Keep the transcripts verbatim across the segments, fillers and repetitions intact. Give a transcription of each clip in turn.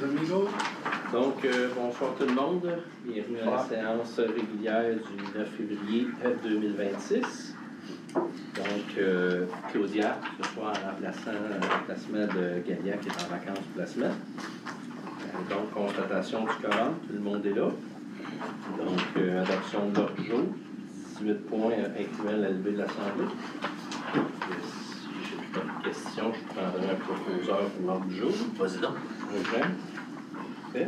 Domingo. Donc, euh, bonsoir tout le monde. Bienvenue à la séance régulière du neuf février deux mille vingt-six. Donc, euh, Claudia, ce soir, en remplaçant le remplacement de Galia qui est en vacances pour la semaine. Euh, donc, constatation du quorum, tout le monde est là. Donc, euh, adoption de l'ordre du jour, dix-huit points incluant la levée de l'Assemblée. Si je n'ai pas de questions, je prendrai un proposeur pour l'ordre du jour. Vas-y donc. OK. Fait.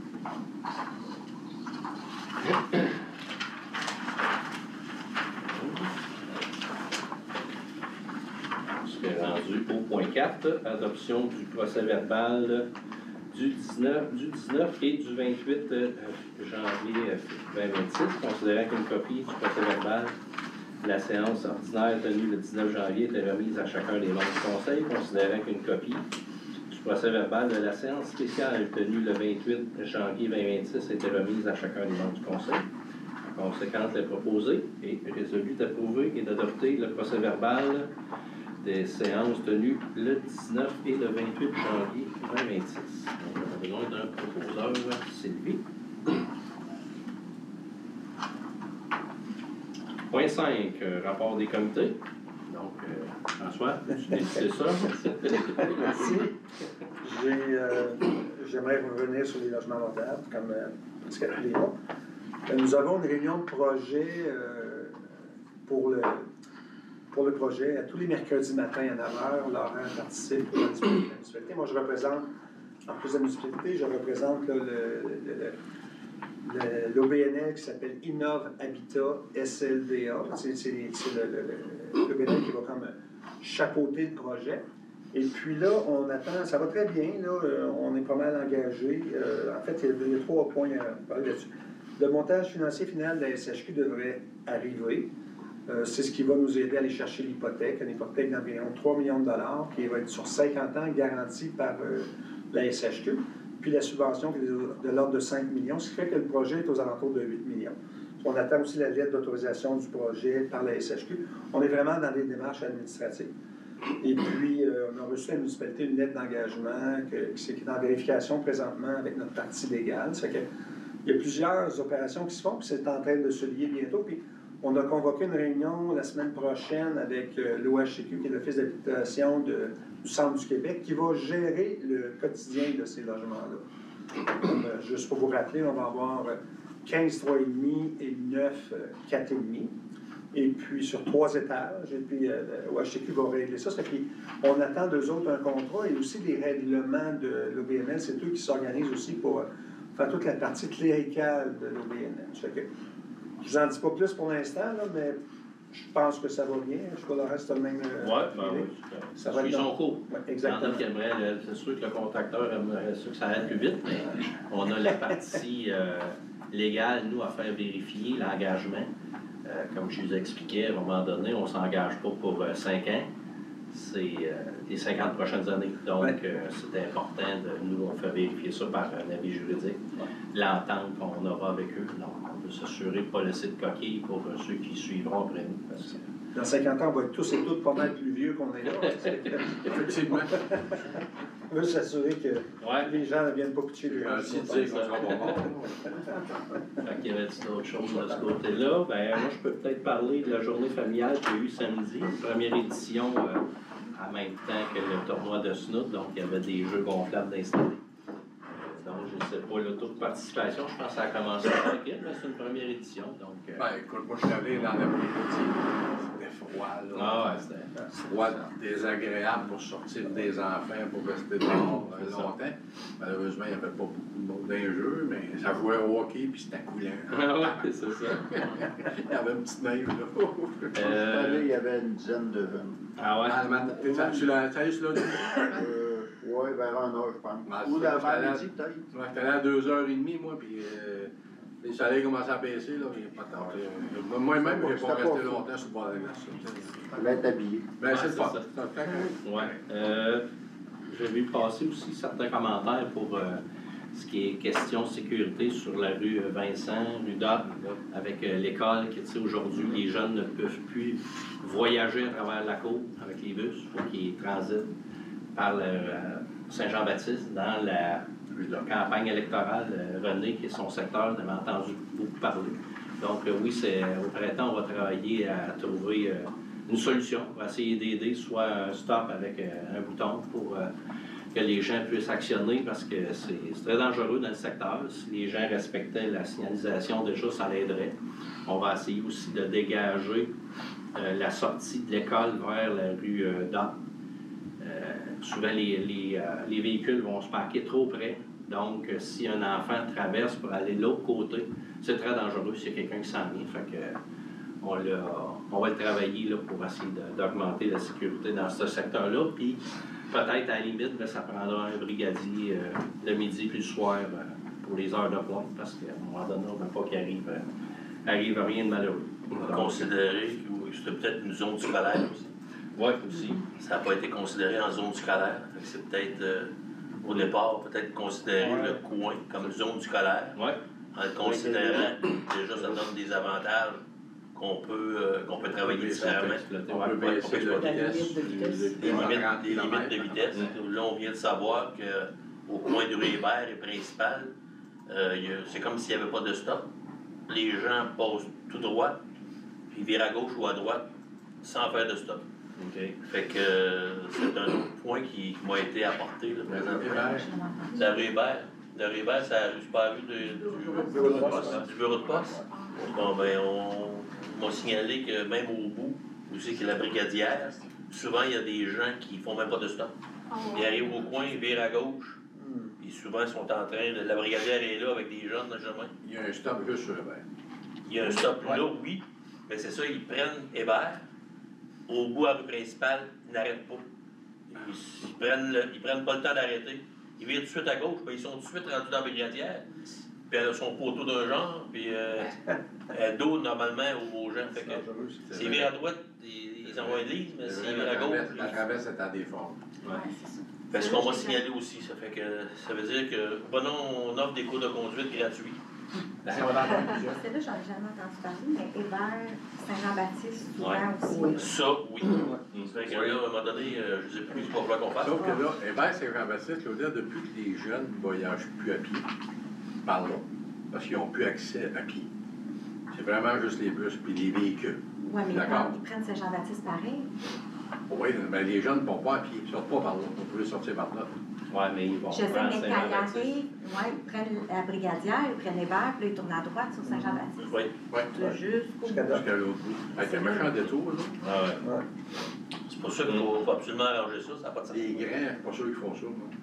Je suis rendu au point quatre, adoption du procès-verbal du dix-neuf, du dix-neuf et du vingt-huit janvier vingt vingt-six, considérant qu'une copie du procès-verbal de la séance ordinaire tenue le dix-neuf janvier était remise à chacun des membres du Conseil, considérant qu'une copie du procès-verbal de la séance spéciale tenue le vingt-huit janvier vingt vingt-six était remise à chacun des membres du Conseil. En conséquence, les proposé et résolu d'approuver et d'adopter le procès-verbal des séances tenues le dix-neuf et le vingt-huit janvier vingt vingt-six. Donc, on a besoin d'un proposeur, Sylvie. Point cinq, euh, rapport des comités. Donc, euh, François, tu décides ça? Merci. Euh, J'aimerais revenir sur les logements abordables, comme euh, presque tous les mois. Euh, nous avons une réunion de projet euh, pour, le, pour le projet à tous les mercredis matins à neuf heures. Laurent participe pour la municipalité. Moi, je représente, en plus de la municipalité, je représente là, le, le, le l'O B N L qui s'appelle Innov Habitat S L D A. C'est l'O B N L qui va comme chapeauter le projet. Et puis là, on attend, ça va très bien, là, on est pas mal engagé. Euh, en fait, il y, a, il y a trois points à parler là-dessus. Le montage financier final de la S H Q devrait arriver. Euh, c'est ce qui va nous aider à aller chercher l'hypothèque, une hypothèque d'environ trois millions de dollars qui va être sur cinquante ans garantie par euh, la S H Q. Puis la subvention qui est de l'ordre de cinq millions, ce qui fait que le projet est aux alentours de huit millions. On attend aussi la lettre d'autorisation du projet par la S H Q. On est vraiment dans des démarches administratives. Et puis, euh, on a reçu la municipalité une lettre d'engagement qui est en vérification présentement avec notre partie légale. Ça fait que, il y a plusieurs opérations qui se font, puis c'est en train de se lier bientôt. Puis on a convoqué une réunion la semaine prochaine avec euh, l'O H C Q, qui est l'Office d'habitation du Centre du Québec, qui va gérer le quotidien de ces logements-là. Euh, juste pour vous rappeler, on va avoir quinze trois virgule cinq et neuf quatre virgule cinq. Et puis sur trois étages, et puis euh, l'O H C Q va régler ça. Ça fait qu'on attend d'eux autres un contrat et aussi des règlements de l'O B N L. C'est eux qui s'organisent aussi pour euh, faire toute la partie cléricale de l'O B N L. Ça fait que je vous en dis pas plus pour l'instant, là, mais je pense que ça va bien. Je crois que le reste, le même. Euh, oui, ben oui. Ça va être son cours. Ouais, exactement. C'est sûr que le contacteur aimerait ça que ça aille plus vite, mais on a la partie euh, légale, nous, à faire vérifier l'engagement. Euh, comme je vous expliquais, à un moment donné, on ne s'engage pas pour euh, cinq ans, c'est euh, les cinquante prochaines années. Donc, ouais. euh, c'est important, de, nous, on fait vérifier ça par un avis juridique, ouais. L'entente qu'on aura avec eux. Donc, on veut s'assurer de ne pas laisser de coquille pour euh, ceux qui suivront après nous. Parce que... Dans cinquante ans, on va être tous et toutes pas mal plus vieux qu'on est là. Effectivement. On veut s'assurer que ouais. les gens ne viennent pas pitcher les gens. Si tu sais, ça sera pas bon. Il y avait d'autres choses de ce côté-là. Ben, moi, je peux peut-être parler de la journée familiale qu'il y a eu samedi, première édition euh, en même temps que le tournoi de snoot. Donc, il y avait des jeux gonflables d'installer. Euh, donc, je ne sais pas, le taux de participation, je pense que ça a commencé tranquille, mais c'est une première édition. Donc, euh... ben, écoute, moi, je suis allé dans l'après-midi. Froid, là. Ah ouais, c'était froid, désagréable pour sortir des enfants, pour rester dehors euh, longtemps. Malheureusement, il n'y avait pas beaucoup de monde dans les jeux, mais ça jouait au hockey puis c'était coulant. Ah ouais, c'est ça. Il y avait une petite neige, là. Euh... Il y avait une dizaine de jeunes. Ah ouais? Ah, tu l'as allé là? euh, Oui, vers une heure, je pense. Ah, ou l'avant-midi, peut-être. Ouais, j'étais allé à deux heures trente, moi, puis euh, les soleils commençaient à baisser, là, il n'y a pas tard. Moi-même, je n'ai pas resté longtemps sur le bord de la glace. Il va être habillé. Ben, c'est le fun. Oui. Euh, j'ai vu passer aussi certains commentaires pour euh, ce qui est question sécurité sur la rue Vincent, rue Doc, avec euh, l'école qui, tu sais, aujourd'hui, les jeunes ne peuvent plus voyager à travers la côte avec les bus. Il faut qu'ils transitent par le euh, Saint-Jean-Baptiste dans la Plus là. campagne électorale, euh, René, qui est son secteur, on avait entendu beaucoup parler. Donc euh, oui, c'est, au printemps, on va travailler à trouver euh, une solution. On va essayer d'aider, soit un stop avec euh, un bouton pour euh, que les gens puissent actionner, parce que c'est, c'est très dangereux dans le secteur. Si les gens respectaient la signalisation, déjà, ça l'aiderait. On va essayer aussi de dégager euh, la sortie de l'école vers la rue euh, d'A. Euh, souvent, les, les, euh, les véhicules vont se parquer trop près. Donc, euh, si un enfant traverse pour aller de l'autre côté, c'est très dangereux s'il y a quelqu'un qui s'en vient. Fait que, on, l'a, on va le travailler là, pour essayer de, d'augmenter la sécurité dans ce secteur-là. Puis, peut-être, à la limite, là, ça prendra un brigadier euh, le midi puis le soir euh, pour les heures de pointe, parce qu'à un moment donné, on ne veut pas qu'il arrive, euh, arrive rien de malheureux. On va considérer que c'était peut-être une zone scolaire aussi. Oui, aussi. Ça n'a pas été considéré en zone scolaire. Fait que c'est peut-être, euh, au départ, peut-être considérer Ouais. le coin comme zone scolaire. Oui. En le considérant, déjà, ça donne des avantages qu'on peut, euh, qu'on peut travailler différemment. On peut Ouais, baisser on peut la exploiter. vitesse. La limite de vitesse. Des à limites, trente des limites de kilomètres. vitesse. Là, on vient de savoir qu'au coin du Rébert et principal, euh, y a- c'est comme s'il n'y avait pas de stop. Les gens passent tout droit, puis ils virent à gauche ou à droite sans faire de stop. OK. Fait que euh, c'est un autre point qui, qui m'a été apporté là, Mais présentement. Hébert, La rue Hébert. La rue Hébert, c'est la rue, c'est pas la rue de- du, Bureau de poste. du bureau de poste. Bon, ben, on m'a signalé que même au bout, où c'est qu'il y a la brigadière, souvent il y a des gens qui font même pas de stop. Ils arrivent au coin, ils virent à gauche, Hmm. puis souvent ils sont en train de. La brigadière est là avec des jeunes dans le chemin. il y a un stop juste sur Hébert. Il y a un stop Ouais. là, oui, mais c'est ça, ils prennent Hébert, au bout à la rue principale, ils n'arrêtent pas. Ils, ils prennent le- ils prennent pas le temps d'arrêter. Ils virent tout de suite à gauche, puis ils sont tout de suite rendus dans la brigadière. Puis elle a son poteau d'un genre, puis euh, elle dos normalement aux, aux gens. Fait que dangereux, c'est- s'ils virent à droite, ils, ils envoient une ligne, mais s'ils virent La à gauche. traverse- la ils- traverse est à déforme. Ouais. c'est ça. Fait que ce qu'on m'a signalé aussi, ça fait que ça veut dire que, prenons, on offre des cours de conduite gratuits. C'est là, j'en ai jamais entendu parler, mais Hébert, Saint-Jean-Baptiste, souvent Ouais. aussi. Ça, oui. Fait que là, à un moment donné, euh, je ne sais plus ce qu'on veut qu'on fasse. Sauf que là, Hébert Saint-Jean-Baptiste, Claudia, depuis que les jeunes ne voyagent plus à pied, par là, parce qu'ils n'ont plus accès à pied. C'est vraiment juste les bus puis les véhicules. Oui, mais ils D'accord. prennent, ils prennent Saint-Jean-Baptiste pareil. Oui, mais les jeunes ne vont pas à pied, ils ne sortent pas par là. On pouvait sortir par là. Ouais, mais ils vont Je sais, prendre mais quand ils Saint-Jean-Baptiste. arrivent, ouais, ils prennent la brigadière, ils prennent Hébert, puis là, ils tournent à droite sur Saint-Jean-Baptiste. Oui. Oui, De jusqu'au Jusqu'à bout. là. jusqu'à l'autre bout. Avec un méchant détour, là. Ah ouais. Ouais. C'est pour ça qu'il faut, faut absolument arranger ça, ça n'a pas de sens. Les grands, je suis pas sûr qu'ils font ça, moi.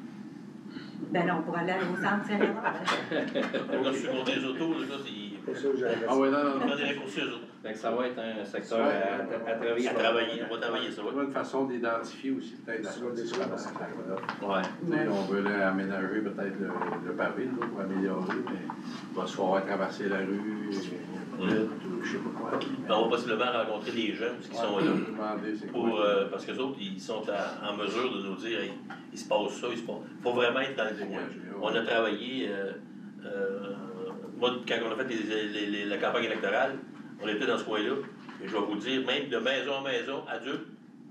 Ben non, pour aller au centre Saint-Léonard. Quand je suis contre les autos, là, c'est. C'est ça que j'avais. Ah ouais, non, non, On non. prend des raccourcis aux autres. Fait que ça va être un secteur à, à travailler. À travailler, on va travailler ça, Il y oui. a une façon d'identifier aussi peut-être la Tu vas sortie. détruire la Tu centrale. Ouais. sais, on veut là, aménager peut-être le, le pavé là, pour améliorer, mais il va se falloir traverser la rue, Mm. vite, ou je sais pas quoi. On va possiblement rencontrer les jeunes qui sont là. Demander c'est Pour, quoi. euh, parce que les autres, ils sont à- en mesure de nous dire, hey, il se passe ça, il se passe. Il faut vraiment être dans le coin. On a travaillé, euh, euh, moi, quand on a fait les- les- les- la campagne électorale, on était dans ce coin-là. Et je vais vous dire, même de maison en maison, adulte,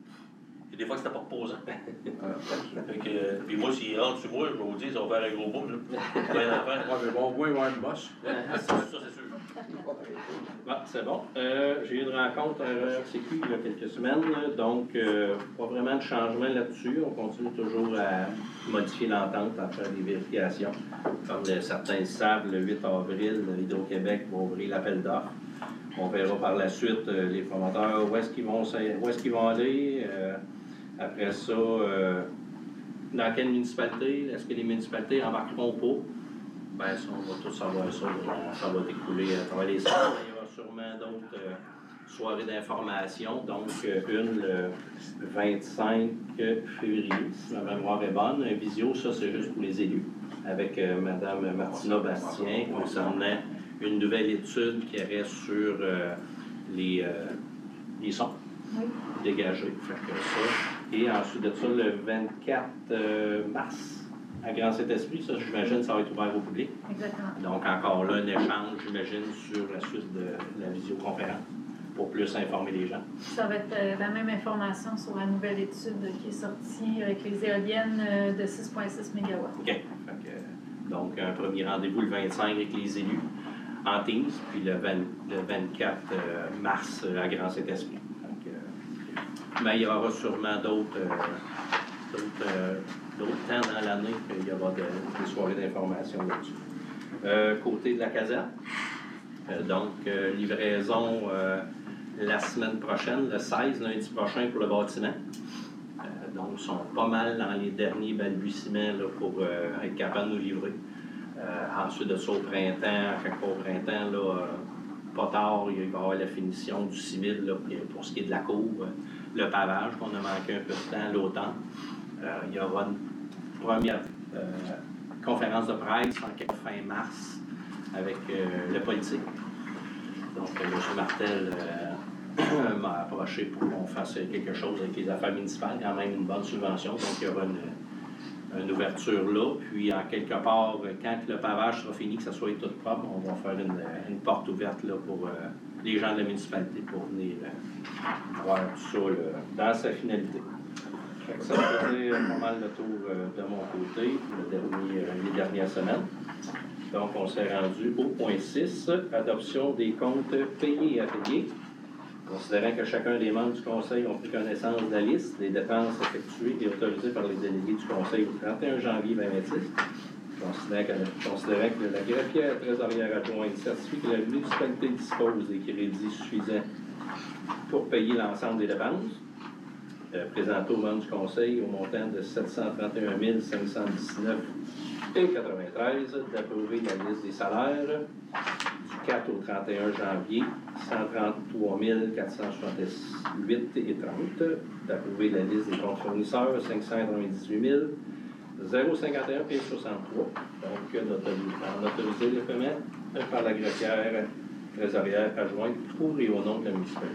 et des fois que c'était pas reposant. Ah, Fait que, euh, puis moi, s'ils rentrent sur moi, je vais vous dire, ça va faire un gros boom, là. Plein d'enfants. Ouais, mais bon, au moins, il va y avoir une bosse. Ça, c'est sûr. Bon, c'est bon. Euh, j'ai eu une rencontre à R C Q il y a quelques semaines, donc euh, pas vraiment de changement là-dessus. On continue toujours à modifier l'entente, à faire des vérifications. Comme le- certains le savent, le huit avril, Hydro-Québec va ouvrir l'appel d'offres. On verra par la suite euh, les promoteurs où est-ce qu'ils vont, s'in- où est-ce qu'ils vont aller. Euh, après ça, euh, dans quelle municipalité? Est-ce que les municipalités embarqueront pas? Ben, ça, on va tous savoir ça. là. Ça va découler à travers les salles. Il y aura sûrement d'autres euh, soirées d'information. Donc, euh, une le vingt-cinq février, si ma mémoire est bonne. Un visio, ça, c'est juste pour les élus, avec euh, Mme Martina Bastien concernant une nouvelle étude qui aurait sur euh, les, euh, les sons Oui. dégagés. Fait que ça. Et ensuite de ça, le vingt-quatre euh, mars, à Grand Saint-Esprit, ça, j'imagine, ça va être ouvert au public. Exactement. Donc, encore là, un échange, j'imagine, sur la suite de la visioconférence pour plus informer les gens. Ça va être euh, la même information sur la nouvelle étude qui est sortie avec les éoliennes euh, de six virgule six mégawatts. OK. Fait que, Donc, un premier rendez-vous le vingt-cinq avec les élus en Teams, puis le, vingt, le vingt-quatre euh, mars à Grand Saint-Esprit. Donc, euh, mais il y aura sûrement d'autres, euh, d'autres, euh, d'autres temps dans l'année qu'il y aura de, des soirées d'information là-dessus. Euh, côté de la caserne, euh, donc euh, livraison euh, la semaine prochaine, le seize, lundi prochain pour le bâtiment. Euh, donc, ils sont pas mal dans les derniers balbutiements là, pour euh, être capables de nous livrer. Euh, ensuite de ça, au printemps, quelque part au printemps, là, euh, pas tard, il va y avoir la finition du civil là, pour ce qui est de la cour, euh, le pavage, qu'on a manqué un peu de temps l'automne. Euh, il y aura une première euh, conférence de presse en fin mars avec euh, le politique. Donc, euh, M. Martel euh, m'a approché pour qu'on fasse quelque chose avec les affaires municipales, quand même une bonne subvention. Donc, il y aura une, une ouverture là. Puis, en quelque part, quand le pavage sera fini, que ça soit tout propre, on va faire une, une porte ouverte là, pour euh, les gens de la municipalité pour venir euh, voir tout ça là, dans sa finalité. Fait que ça faisait pas mal le tour euh, de mon côté le dernier, euh, les dernières semaines. Donc, on s'est rendu au point six, adoption des comptes payés et affiliés. Considérant que chacun des membres du Conseil ont pris connaissance de la liste des dépenses effectuées et autorisées par les délégués du Conseil au trente et un janvier deux mille vingt-six, considérant que, considérant que la greffière trésorière adjointe certifie que la municipalité dispose des crédits suffisants pour payer l'ensemble des dépenses, euh, présenté aux membres du Conseil au montant de sept cent trente et un mille cinq cent dix-neuf et quatre-vingt-treize, d'approuver la liste des salaires du quatre au trente et un janvier, cent trente-trois mille quatre cent soixante-huit et trente, d'approuver la liste des comptes fournisseurs, cinq cent quatre-vingt-dix-huit mille zéro cinquante et un et soixante-trois. Donc, on autorisé le paiement par la greffière trésorière adjointe pour et au nom de la municipalité.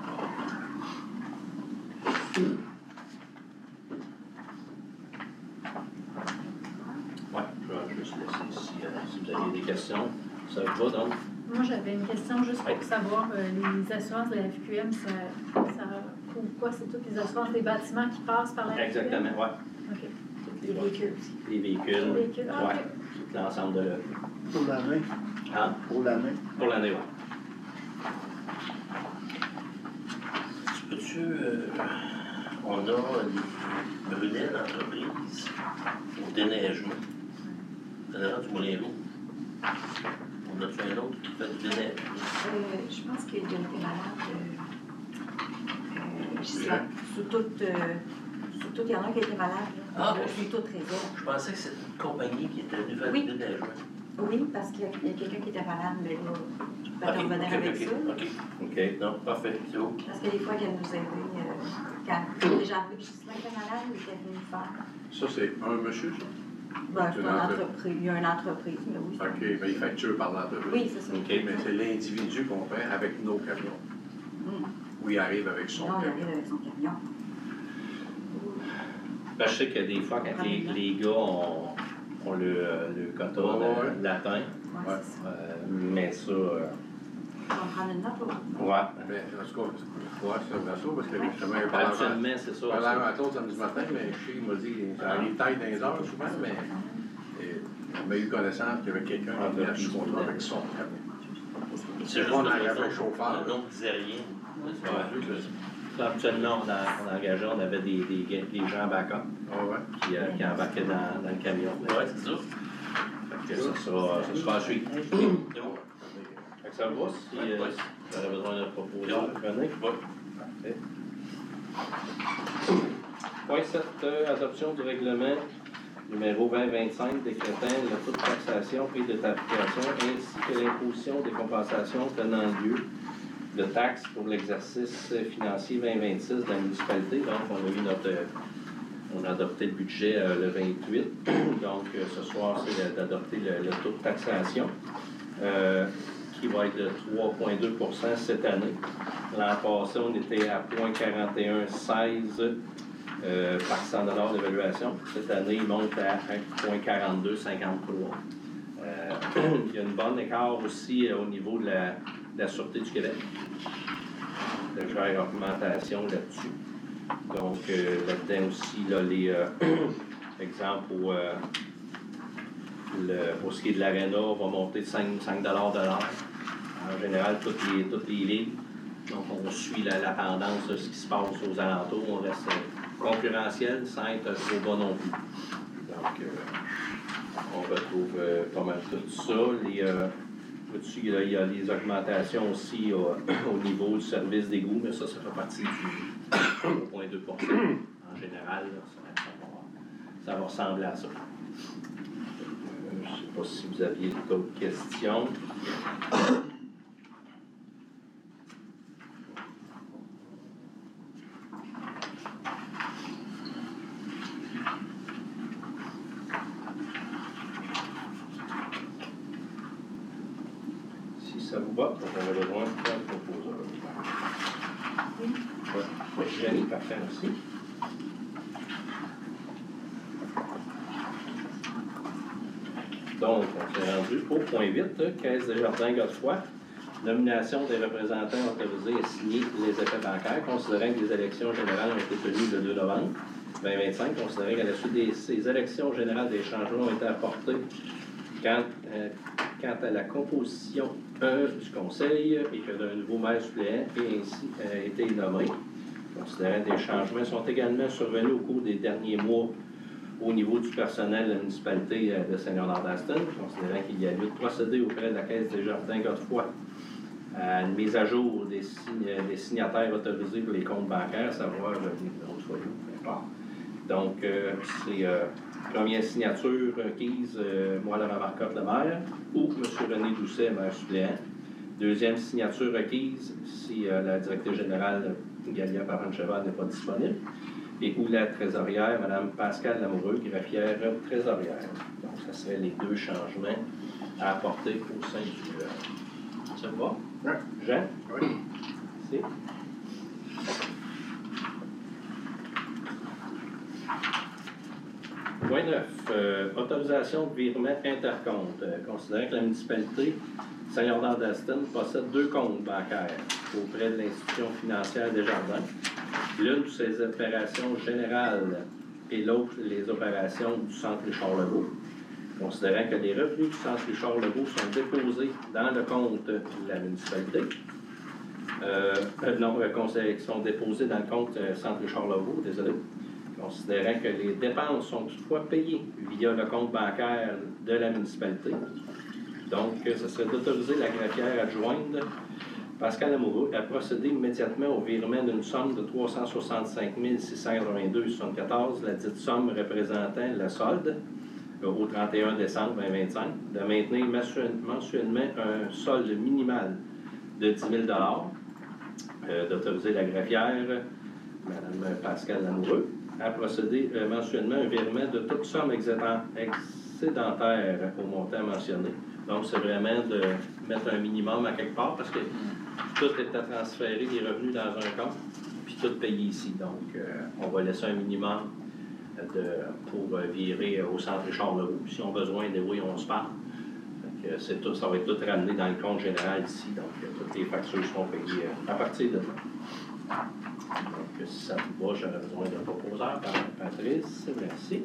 Oui, je vais juste laisser ici euh, si vous avez des questions. Ça va donc? Moi, j'avais une question juste pour savoir, euh, les assurances de la F Q M, ça, ça couvre quoi? C'est toutes les assurances des bâtiments qui passent par la F Q M? Exactement, oui. OK. Les véhicules aussi. Les véhicules, Les véhicules, ah, ouais, ok. tout l'ensemble de l'œuvre. Pour l'année. Hein? Pour l'année. Pour l'année, oui. Tu peux-tu. Euh, on a une Brunel entreprise au déneigement. Dans du Moulin-Rouge. On a-tu un autre qui fait du déneigement? Euh, je pense qu'il a été malade. Euh, euh, je sais pas, sous toute. Euh, sous toute, il y en a un qui a été malade. Là. Ah, Je suis toute réserve. Je pensais que c'était une compagnie qui était venue faire Oui. du déneigement. Oui, parce qu'il y a, il y a quelqu'un qui était malade, mais là, je peux Ok, te revenir ok, avec ok, ça. ok. OK. Non, parfait, c'est beau. Parce que des fois, qu'elle nous aidait, euh, quand déjà appris que Ghislain était malade, il était venu le faire. Ça, c'est un monsieur, ça? Ben, c'est Une une entreprise. entreprise. Il y a une entreprise, mais oui. c'est- OK, mais il facture par l'entreprise. Oui, c'est ça. OK. Mais c'est l'individu qu'on fait avec nos camions. Hum. Ou il arrive avec son Non, il camion. arrive avec son camion. Ben, je sais que des fois, quand les, les gars ont, ont le, euh, le quota Ouais, de ouais. latin, Oui, Ouais. c'est ça. euh, mais ça, euh, On va prendre une note, là. ouais. Mais en tout cas, ouais, c'est un vaisseau parce que justement, il parlait Absolument, c'est ça. à ça. l'autre samedi matin, mais Chez m'a dit ça arrive tard dans les heures souvent, mais et, on a eu connaissance qu'il y avait quelqu'un qui était sous contrat avec son camion. C'est juste On le a engagé nom- un chauffeur. Le nom ne disait rien. Ouais. Ça, Habituellement, on, a, on engageait, on avait des, des, des gens backup Ah ouais. qui, euh, qui embarquaient dans, dans le camion. Ouais, c'est ça. Fait que ça sera, ça sera à suivre. C'est bon. Fait que ça va si, euh, Ouais. si tu aurais besoin de proposer, René? Ouais. Parfait. Point sept, euh, adoption du règlement numéro vingt vingt-cinq décrétant le taux de taxation et de tarification ainsi que l'imposition des compensations tenant lieu de taxes pour l'exercice financier vingt vingt-six de la municipalité. Donc, on a eu notre, euh, on a adopté le budget euh, le vingt-huit. Donc, euh, ce soir, c'est d'adopter le, le taux de taxation euh, qui va être de trois virgule deux pour cent cette année. L'an passé, on était à zéro virgule quarante et un seize euh, par cent dollars d'évaluation. Cette année, il monte à un virgule quarante-deux cinquante-trois. Euh, il y a une bonne écart aussi euh, au niveau de la, de la Sûreté du Québec. Légère augmentation là-dessus. Donc, euh, là-dedans aussi, là, les euh, exemples au, euh, Le, pour ce qui est de l'aréna, on va monter de cinq dollars de l'heure. En général, toutes les, toutes les ligues. Donc, on suit la, la tendance de ce qui se passe aux alentours. On reste concurrentiel sans être trop bas non plus. Donc, euh, on retrouve euh, pas mal tout ça. Les, euh, au-dessus, il y, a, il y a les augmentations aussi euh, au niveau du service d'égout, mais ça, ça fait partie du zéro virgule deux pour cent. En général, là, ça, ça, va, ça va ressembler à ça. Euh, je ne sais pas si vous aviez d'autres questions. Ça vous va? Donc, on va le voir pour le proposeur. Oui. Oui, Jenny, parfait, merci. Donc, on s'est rendu au point huit, Caisse des Jardins Godefroy. Nomination des représentants autorisés à signer les effets bancaires, considérant que les élections générales ont été tenues le deux novembre deux mille vingt-cinq, considérant qu'à la suite de ces élections générales, des changements ont été apportés quant, euh, quant à la composition euh, du Conseil et que d'un nouveau maire suppléant ait ainsi euh, été nommé. Considérant que des changements sont également survenus au cours des derniers mois au niveau du personnel de la municipalité de Saint-Léonard-d'Aston, considérant qu'il y a lieu de procéder auprès de la Caisse des Jardins Godefroy à une mise à jour des, sign des signataires autorisés pour les comptes bancaires, à savoir le numéro de foyer, peu importe. Donc, euh, c'est euh, première signature requise, euh, moi, Laurent Marcotte, le maire, ou M. René Doucet, maire suppléant. Deuxième signature requise, si euh, la directrice générale Galia Parent-Cheval n'est pas disponible, et ou la trésorière, Mme Pascale Lamoureux, greffière trésorière. Donc, ce seraient les deux changements à apporter au sein du... Euh, ça va? Oui. Jean? Oui. Merci. Point neuf. Euh, autorisation de virement intercompte. Euh, considérant que la municipalité Saint-Léonard-d'Aston possède deux comptes bancaires auprès de l'institution financière des Jardins. L'une de ses opérations générales et l'autre les opérations du Centre Richard-Legault. Considérant que les revenus du Centre Richard-Legault sont déposés dans le compte de la municipalité, euh, euh, non, euh, sont déposés dans le compte euh, Centre Richard-Legault, désolé. Considérant que les dépenses sont toutefois payées via le compte bancaire de la municipalité. Donc, ce serait d'autoriser la greffière adjointe Pascal Lamoureux à procéder immédiatement au virement d'une somme de trois cent soixante-cinq mille six cent quatre-vingt-deux virgule soixante-quatorze, la dite somme représentant le solde au trente et un décembre deux mille vingt-cinq, de maintenir mensuellement un solde minimal de dix mille dollars, euh, d'autoriser la greffière, Mme Pascal Lamoureux, à procéder euh, mensuellement un virement de toute somme excédentaire au montant mentionné. Donc, c'est vraiment de mettre un minimum à quelque part parce que tout est à transférer des revenus dans un compte, puis tout payé ici. Donc, euh, on va laisser un minimum de, pour euh, virer au centre Richard-Legault. Si on a besoin, de oui, on se parle. Donc, c'est tout, ça va être tout ramené dans le compte général ici. Donc, euh, toutes les factures seront payées euh, à partir de là. Donc, si ça vous va, j'aurais besoin d'un proposeur. Patrice, merci.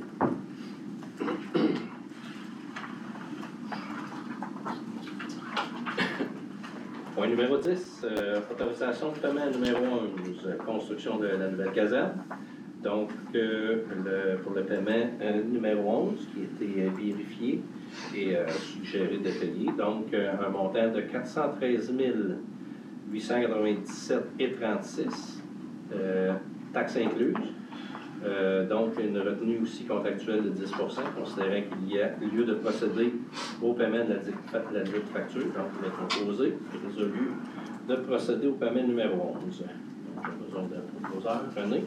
Point numéro dix, euh, autorisation de paiement numéro onze, construction de la nouvelle caserne. Donc, euh, le, pour le paiement euh, numéro onze, qui a été euh, vérifié et euh, suggéré de payer, donc euh, un montant de quatre cent treize mille huit cent quatre-vingt-dix-sept virgule trente-six, euh, taxes incluses. Euh, donc, une retenue aussi contractuelle de dix pour cent, considérant qu'il y a lieu de procéder au paiement de la dite, la dite facture. Donc, il est proposé et résolu de procéder au paiement numéro onze. Donc, j'ai besoin d'un proposeur. René.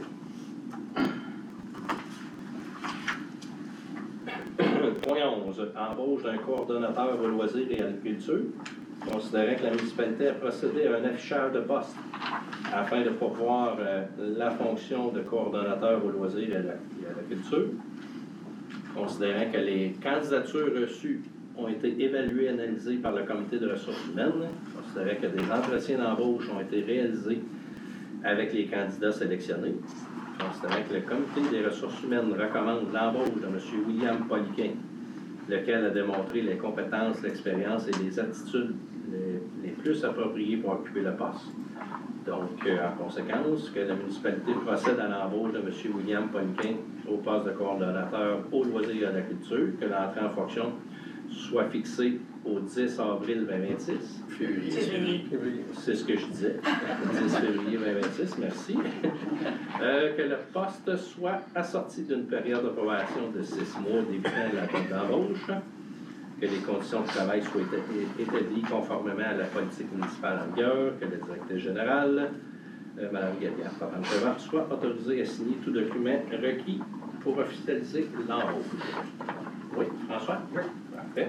Point onze. Embauche d'un coordonnateur aux loisirs et à l'agriculture. Considérant que la municipalité a procédé à un affichage de poste afin de pourvoir euh, la fonction de coordonnateur aux loisirs et à la culture. Considérant que les candidatures reçues ont été évaluées et analysées par le comité de ressources humaines, considérant que des entretiens d'embauche ont été réalisés avec les candidats sélectionnés, considérant que le comité des ressources humaines recommande l'embauche de M. William Poliquin lequel a démontré les compétences, l'expérience et les attitudes les, les plus appropriées pour occuper le poste. Donc, euh, en conséquence, que la municipalité procède à l'embauche de M. William Ponquin au poste de coordonnateur aux loisirs et à la culture, que l'entrée en fonction soit fixée au dix avril deux mille vingt-six. Février. C'est ce que je disais. dix février deux mille vingt-six, merci. Euh, que le poste soit assorti d'une période de probation de six mois débutant la date d'embauche. Que les conditions de travail soient établies conformément à la politique municipale en vigueur. Que le directeur général, euh, Mme Gaillard, Papancheva, soit autorisé à signer tout document requis pour officialiser l'embauche. Oui, François? Oui. Parfait.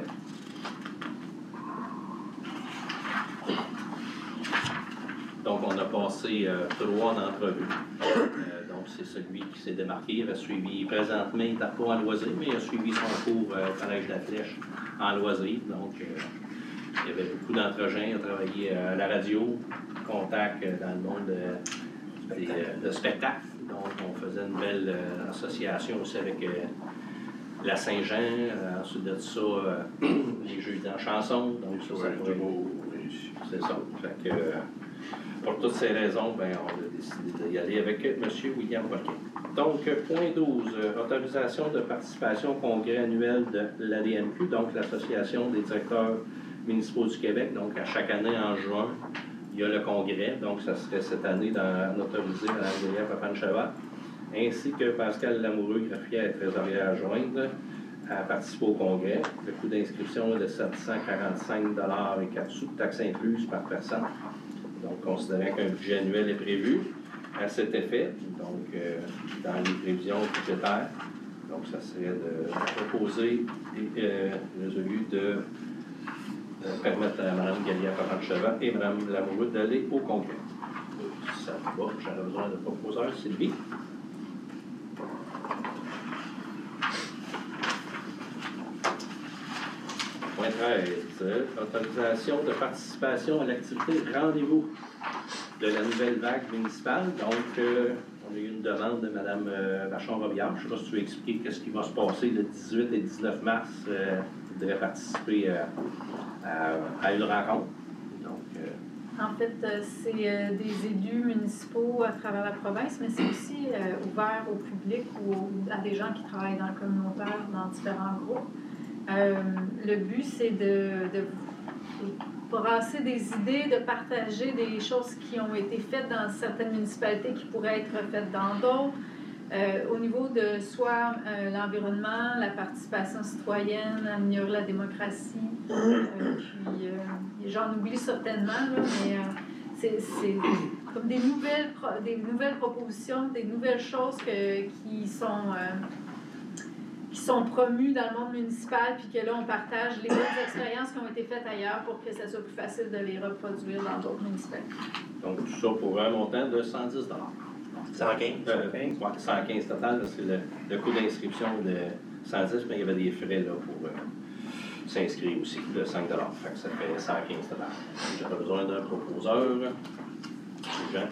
Donc, on a passé euh, trois entrevues. Euh, donc, c'est celui qui s'est démarqué. Il a suivi, présentement, il n'est pas en loisir, mais il a suivi son cours euh, au Collège de la Flèche en loisir. Donc, euh, il y avait beaucoup d'entre-gens. Il a travaillé euh, à la radio, contact euh, dans le monde euh, des, euh, de spectacle. Donc, on faisait une belle euh, association aussi avec euh, la Saint-Jean. Euh, ensuite de ça, euh, les jeudis en chanson. Donc, ça, ça pourrait... C'est ça. Fait que, euh, pour toutes ces raisons, ben, on a décidé d'y aller avec M. William Ponquin. Donc, point douze, autorisation de participation au congrès annuel de l'A D M Q, donc l'Association des directeurs municipaux du Québec. Donc, à chaque année, en juin, il y a le congrès. Donc, ça serait cette année d'autoriser Mme Gaillard Papancheva, ainsi que Pascal Lamoureux, greffière et trésorière adjointe, à participer au congrès. Le coût d'inscription est de sept cent quarante-cinq dollars et quatre sous, taxes incluses par personne. Donc, considérant qu'un budget annuel est prévu à cet effet, donc euh, dans les prévisions budgétaires, donc ça serait de proposer et euh, résolu de euh, permettre à Mme Gaillard Papancheva et Mme Lamoureux d'aller au congrès. Ça va, j'aurais besoin de proposeur, Sylvie. Point treize, autorisation de participation à l'activité rendez-vous de la nouvelle vague municipale. Donc, euh, on a eu une demande de Mme euh, Vachon-Robillard. Je ne sais pas si tu veux expliquer qu'est-ce qui va se passer le dix-huit et dix-neuf mars. Euh, il devrait participer euh, à, à une rencontre. Donc, euh... En fait, euh, c'est euh, des élus municipaux à travers la province, mais c'est aussi euh, ouvert au public ou au, à des gens qui travaillent dans le communautaire, dans différents groupes. Euh, le but, c'est de, de brasser des idées, de partager des choses qui ont été faites dans certaines municipalités qui pourraient être faites dans d'autres. Euh, au niveau de soit euh, l'environnement, la participation citoyenne, améliorer la démocratie, euh, puis euh, j'en oublie certainement, là, mais euh, c'est, c'est comme des nouvelles, des nouvelles propositions, des nouvelles choses que, qui sont... Euh, qui sont promus dans le monde municipal, puis que là, on partage les bonnes expériences qui ont été faites ailleurs pour que ça soit plus facile de les reproduire dans d'autres municipalités. Donc, tout ça pour un montant de cent dix dollars. cent quinze? Euh, ouais, cent quinze total, là, c'est le, le coût d'inscription de cent dix, mais il y avait des frais là, pour euh, s'inscrire aussi, de cinq dollars. Fait que ça fait cent quinze dollars. J'aurais besoin d'un proposeur. Jean.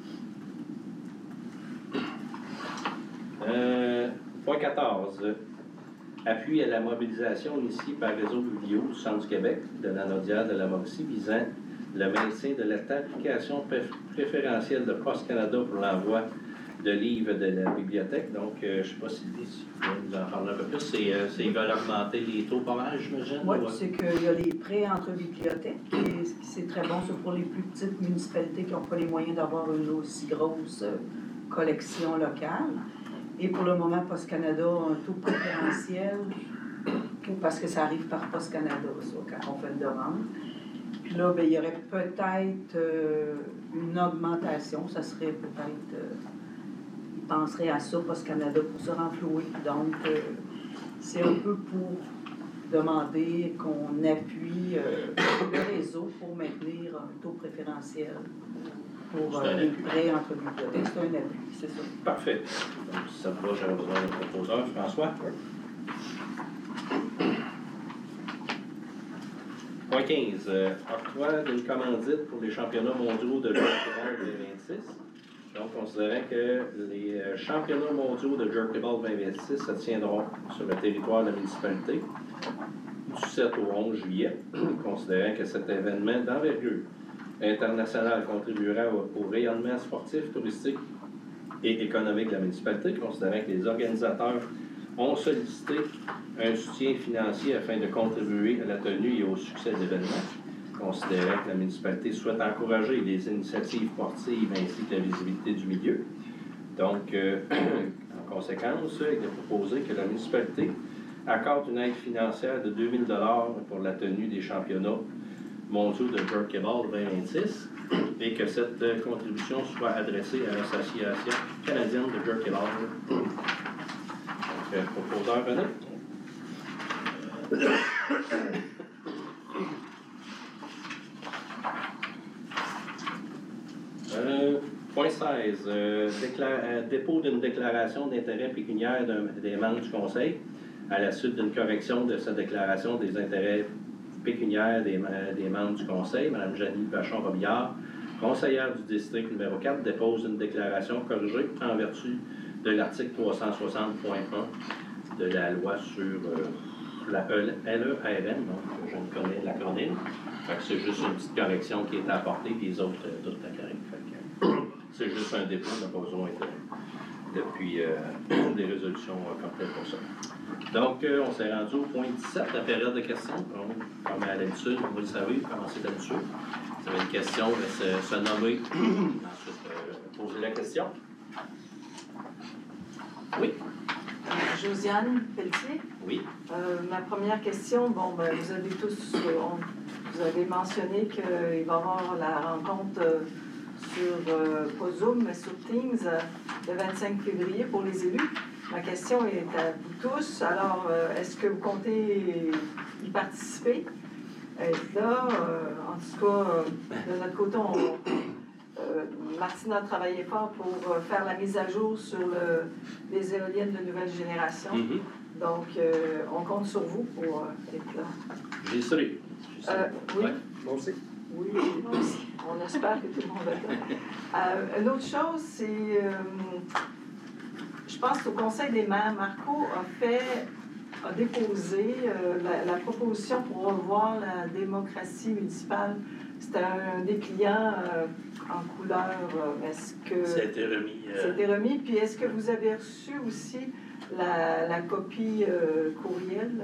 Euh, point quatorze. Appui à la mobilisation initiée par Réseau Biblio du Centre du Québec, de la Naudière de la Mauricie, visant le maintien de la tarification préférentielle de Poste Canada pour l'envoi de livres de la bibliothèque. Donc, euh, je ne sais pas si tu peux nous en parler un peu plus. C'est, euh, c'est, ils veulent augmenter les taux pas mal, j'imagine? Oui, ouais. C'est qu'il y a les prêts entre bibliothèques, et c'est très bon, c'est pour les plus petites municipalités qui n'ont pas les moyens d'avoir une aussi grosse collection locale. Et pour le moment, Poste Canada a un taux préférentiel, parce que ça arrive par Poste Canada, ça, quand on fait une demande. Puis là, bien, il y aurait peut-être euh, une augmentation, ça serait peut-être, euh, ils penseraient à ça, Poste Canada, pour se renflouer. Donc, euh, c'est un peu pour demander qu'on appuie euh, le réseau pour maintenir un taux préférentiel pour euh, les prêts entre bibliothèques. C'est un appui, c'est ça. Parfait. Donc, si ça te va, j'aurais besoin d'un proposeur. François? Point quinze. Euh, octroi d'une commandite pour les championnats mondiaux de jerkyball vingt vingt-six. Donc, considérant que les euh, championnats mondiaux de jerkyball vingt vingt-six se tiendront sur le territoire de la municipalité, du sept au onze juillet, considérant que cet événement d'envergure internationale contribuera au, au rayonnement sportif, touristique et économique de la municipalité, considérant que les organisateurs ont sollicité un soutien financier afin de contribuer à la tenue et au succès de l'événement, considérant que la municipalité souhaite encourager les initiatives sportives ainsi que la visibilité du milieu. Donc, euh, en conséquence, il est proposé que la municipalité accorde une aide financière de deux mille dollars pour la tenue des championnats mondiaux de Jerky Ball vingt vingt-six et que cette euh, contribution soit adressée à l'Association canadienne de Jerky Ball. Donc, euh, proposeur René. Euh, point seize. Euh, décla- euh, dépôt d'une déclaration d'intérêt pécuniaire des membres du Conseil à la suite d'une correction de sa déclaration des intérêts pécuniaires des, des membres du Conseil. Mme Janine Vachon-Robillard, conseillère du district numéro quatre, dépose une déclaration corrigée en vertu de l'article trois cent soixante point un de la loi sur euh, la L E R M, donc je ne connais l'acronyme. C'est juste une petite correction qui est apportée, puis les autres, euh, toutes la correcte. C'est juste un dépôt, on n'a pas besoin de, depuis euh, des résolutions euh, comme telles pour ça. Donc, euh, on s'est rendu au point dix-sept, la période de questions. Donc, comme à l'habitude, vous le savez, commencez d'habitude. Vous avez une question, se, se nommer, ensuite euh, poser la question. Oui. Josiane Pelletier. Oui. Euh, ma première question, bon, ben, vous avez tous, euh, on, vous avez mentionné qu'il va y avoir la rencontre euh, sur, euh, pas Zoom, mais sur Teams euh, le vingt-cinq février pour les élus. Ma question est à vous tous. Alors, euh, est-ce que vous comptez y participer? Être là, euh, en tout cas, euh, de notre côté, on, euh, Martine a travaillé fort pour euh, faire la mise à jour sur le, les éoliennes de nouvelle génération. Mm-hmm. Donc, euh, on compte sur vous pour euh, être là. J'y serai. Euh, oui. Ouais. Moi aussi. Oui, moi aussi. On espère que tout le monde va être là. Euh, une autre chose, c'est, euh, je pense qu'au Conseil des maires, Marco a fait, a déposé euh, la, la proposition pour revoir la démocratie municipale. C'était un dépliant euh, en couleur. Euh, est-ce que Ça a été remis. Euh... Ça a été remis. Puis est-ce que vous avez reçu aussi la, la copie euh, courriel?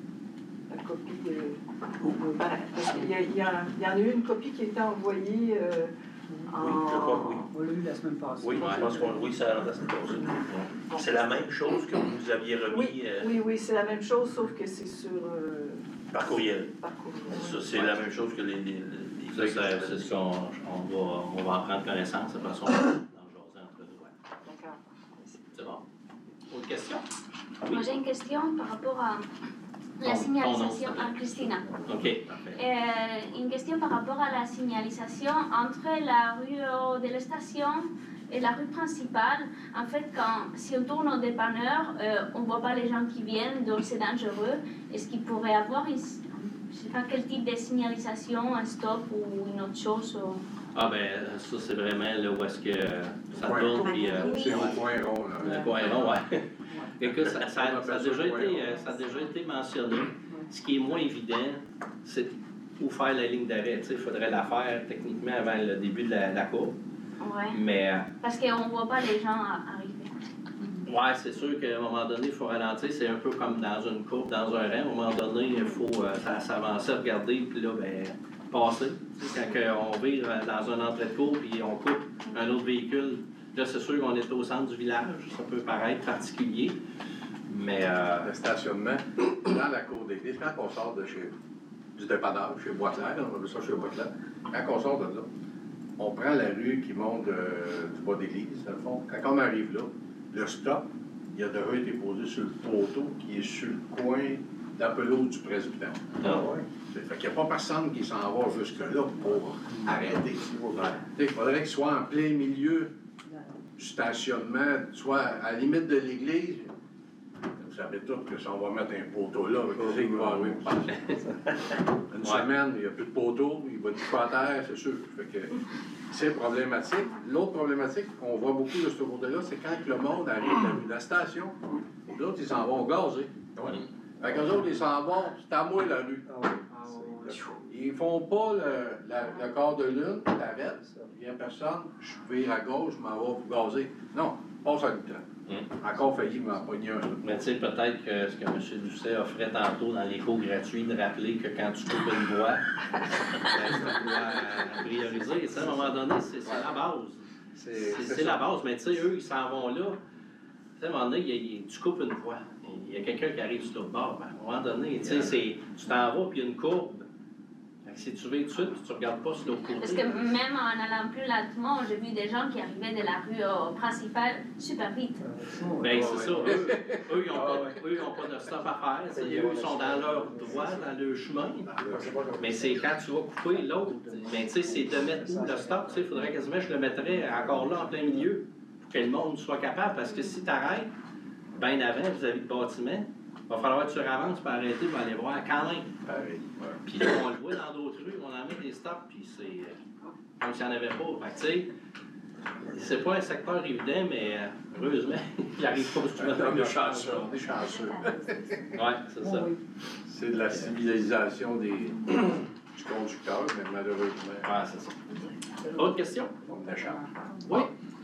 La copie. Euh, ben, parce qu'il y, a, il, y a, il y en a eu une copie qui a été envoyée euh, en. Oui, je crois que oui. On l'a eu la semaine passée. Oui, je pense qu'on oui, ça a la semaine passée. C'est la même chose que vous nous aviez remis. Oui, euh, oui, oui, c'est la même chose, sauf que c'est sur. Euh, par courriel. Par courriel. Ça, c'est ouais. La même chose que les. les, les ça, c'est, c'est ce qu'on on va, on va en prendre connaissance, de toute façon, dans le jaser entre nous. Ouais. D'accord. C'est bon. Autre question? Oui. Moi, j'ai une question par rapport à la ton, signalisation. Ton nom, ah, Christina. OK, parfait. Euh, une question par rapport à la signalisation entre la rue de la station et la rue principale. En fait, quand, si on tourne au dépanneur, euh, on ne voit pas les gens qui viennent, donc c'est dangereux. Est-ce qu'il pourrait y avoir, une, je ne sais pas quel type de signalisation, un stop ou une autre chose? Ou... Ah ben ça c'est vraiment là où est-ce que ça tourne puis euh, c'est au coin rond là. Le coin rond, ouais. Écoute, ça, ça, ça, a déjà été, ça a déjà été mentionné. Ce qui est moins évident, c'est où faire la ligne d'arrêt. Il faudrait la faire techniquement avant le début de la, la courbe. Ouais. Mais parce qu'on ne voit pas les gens arriver. Ouais, c'est sûr qu'à un moment donné, il faut ralentir. C'est un peu comme dans une courbe, dans un rang. À un moment donné, il faut euh, s'avancer, regarder, puis là, ben, passer. T'sais, quand on vire dans un entrée de courbe, puis on coupe un autre véhicule, là, c'est sûr qu'on est au centre du village. Ça peut paraître particulier, mais... Euh... Le stationnement, dans la cour d'église, quand on sort de chez du dépanneur, chez Boisclair, on va ça chez Boisclair, quand on sort de là, on prend la rue qui monte euh, du bas d'église, dans le fond. Quand on arrive là, le stop, il a déjà été posé sur le poteau qui est sur le coin de la pelouse du président. Ah ouais. Fait qu'il n'y a pas personne qui s'en va jusque-là pour arrêter. Il faudrait qu'il soit en plein milieu du stationnement, soit à la limite de l'église. Vous savez tous que si on va mettre un poteau là, qu'est-ce qui va arriver? Une ouais. semaine, il n'y a plus de poteau, il va toucher à terre, c'est sûr. Fait que c'est problématique. L'autre problématique qu'on voit beaucoup de ce côté-là, c'est quand le monde arrive de la station, et l'autre, ils s'en vont gazer. Ouais. Fait qu'eux autres, ils s'en vont, c'est à moi la rue. Ah oui. Ils font pas le, la- le quart de lune, t'arrêtes, il n'y a personne, je vire à gauche, je m'en vais pour gazer. Non, passe à le temps. Mm. Encore failli m'en pogner un. là. Mais tu sais, peut-être que ce que M. Doucet offrait tantôt dans les cours gratuits, de rappeler que quand tu coupes une voie, ben, tu dois prioriser. Tu sais, à un moment donné, c'est c'est la base. C'est C'est c'est c'est la ça. base, mais tu sais, eux, ils s'en vont là. Tu sais, à un moment donné, il y a- il y a- tu coupes une voie. Il y a quelqu'un qui arrive sur l'autre bord. Ben, à un moment donné, tu sais, c'est- tu t'en vas, puis il y a une courbe. Fait que si tu veux tout de suite, puis tu regardes pas sur l'autre côté. Parce que même en allant plus lentement, j'ai vu des gens qui arrivaient de la rue euh, principale super vite. Ben, c'est Ouais, ça. ouais. Eux, eux, ils n'ont Ah, pas, ouais. eux, ils ont pas de stop à faire. tu sais. Eux, ils sont dans leur droit, dans leur chemin. Mais c'est quand tu vas couper l'autre. Ben, tu sais, c'est de mettre où le stop. Tu sais, il faudrait quasiment que je le mettrais encore là en plein milieu pour que le monde soit capable. Parce que si tu arrêtes bien avant vis-à-vis du bâtiment, il va falloir que tu ravances pour arrêter pour aller voir quand même. Pareil, ouais. Puis là, on le voit dans d'autres rues, on en met des stops, puis c'est euh, comme s'il n'y en avait pas. Fait que, tu sais, c'est pas un secteur évident, mais euh, heureusement, il arrive pas souvent On dans est chanceux, on est chanceux. Ouais, c'est ça. C'est de la civilisation des, du conducteur, mais malheureusement, Ouais, c'est ça. Autre question? on échappe. Oui.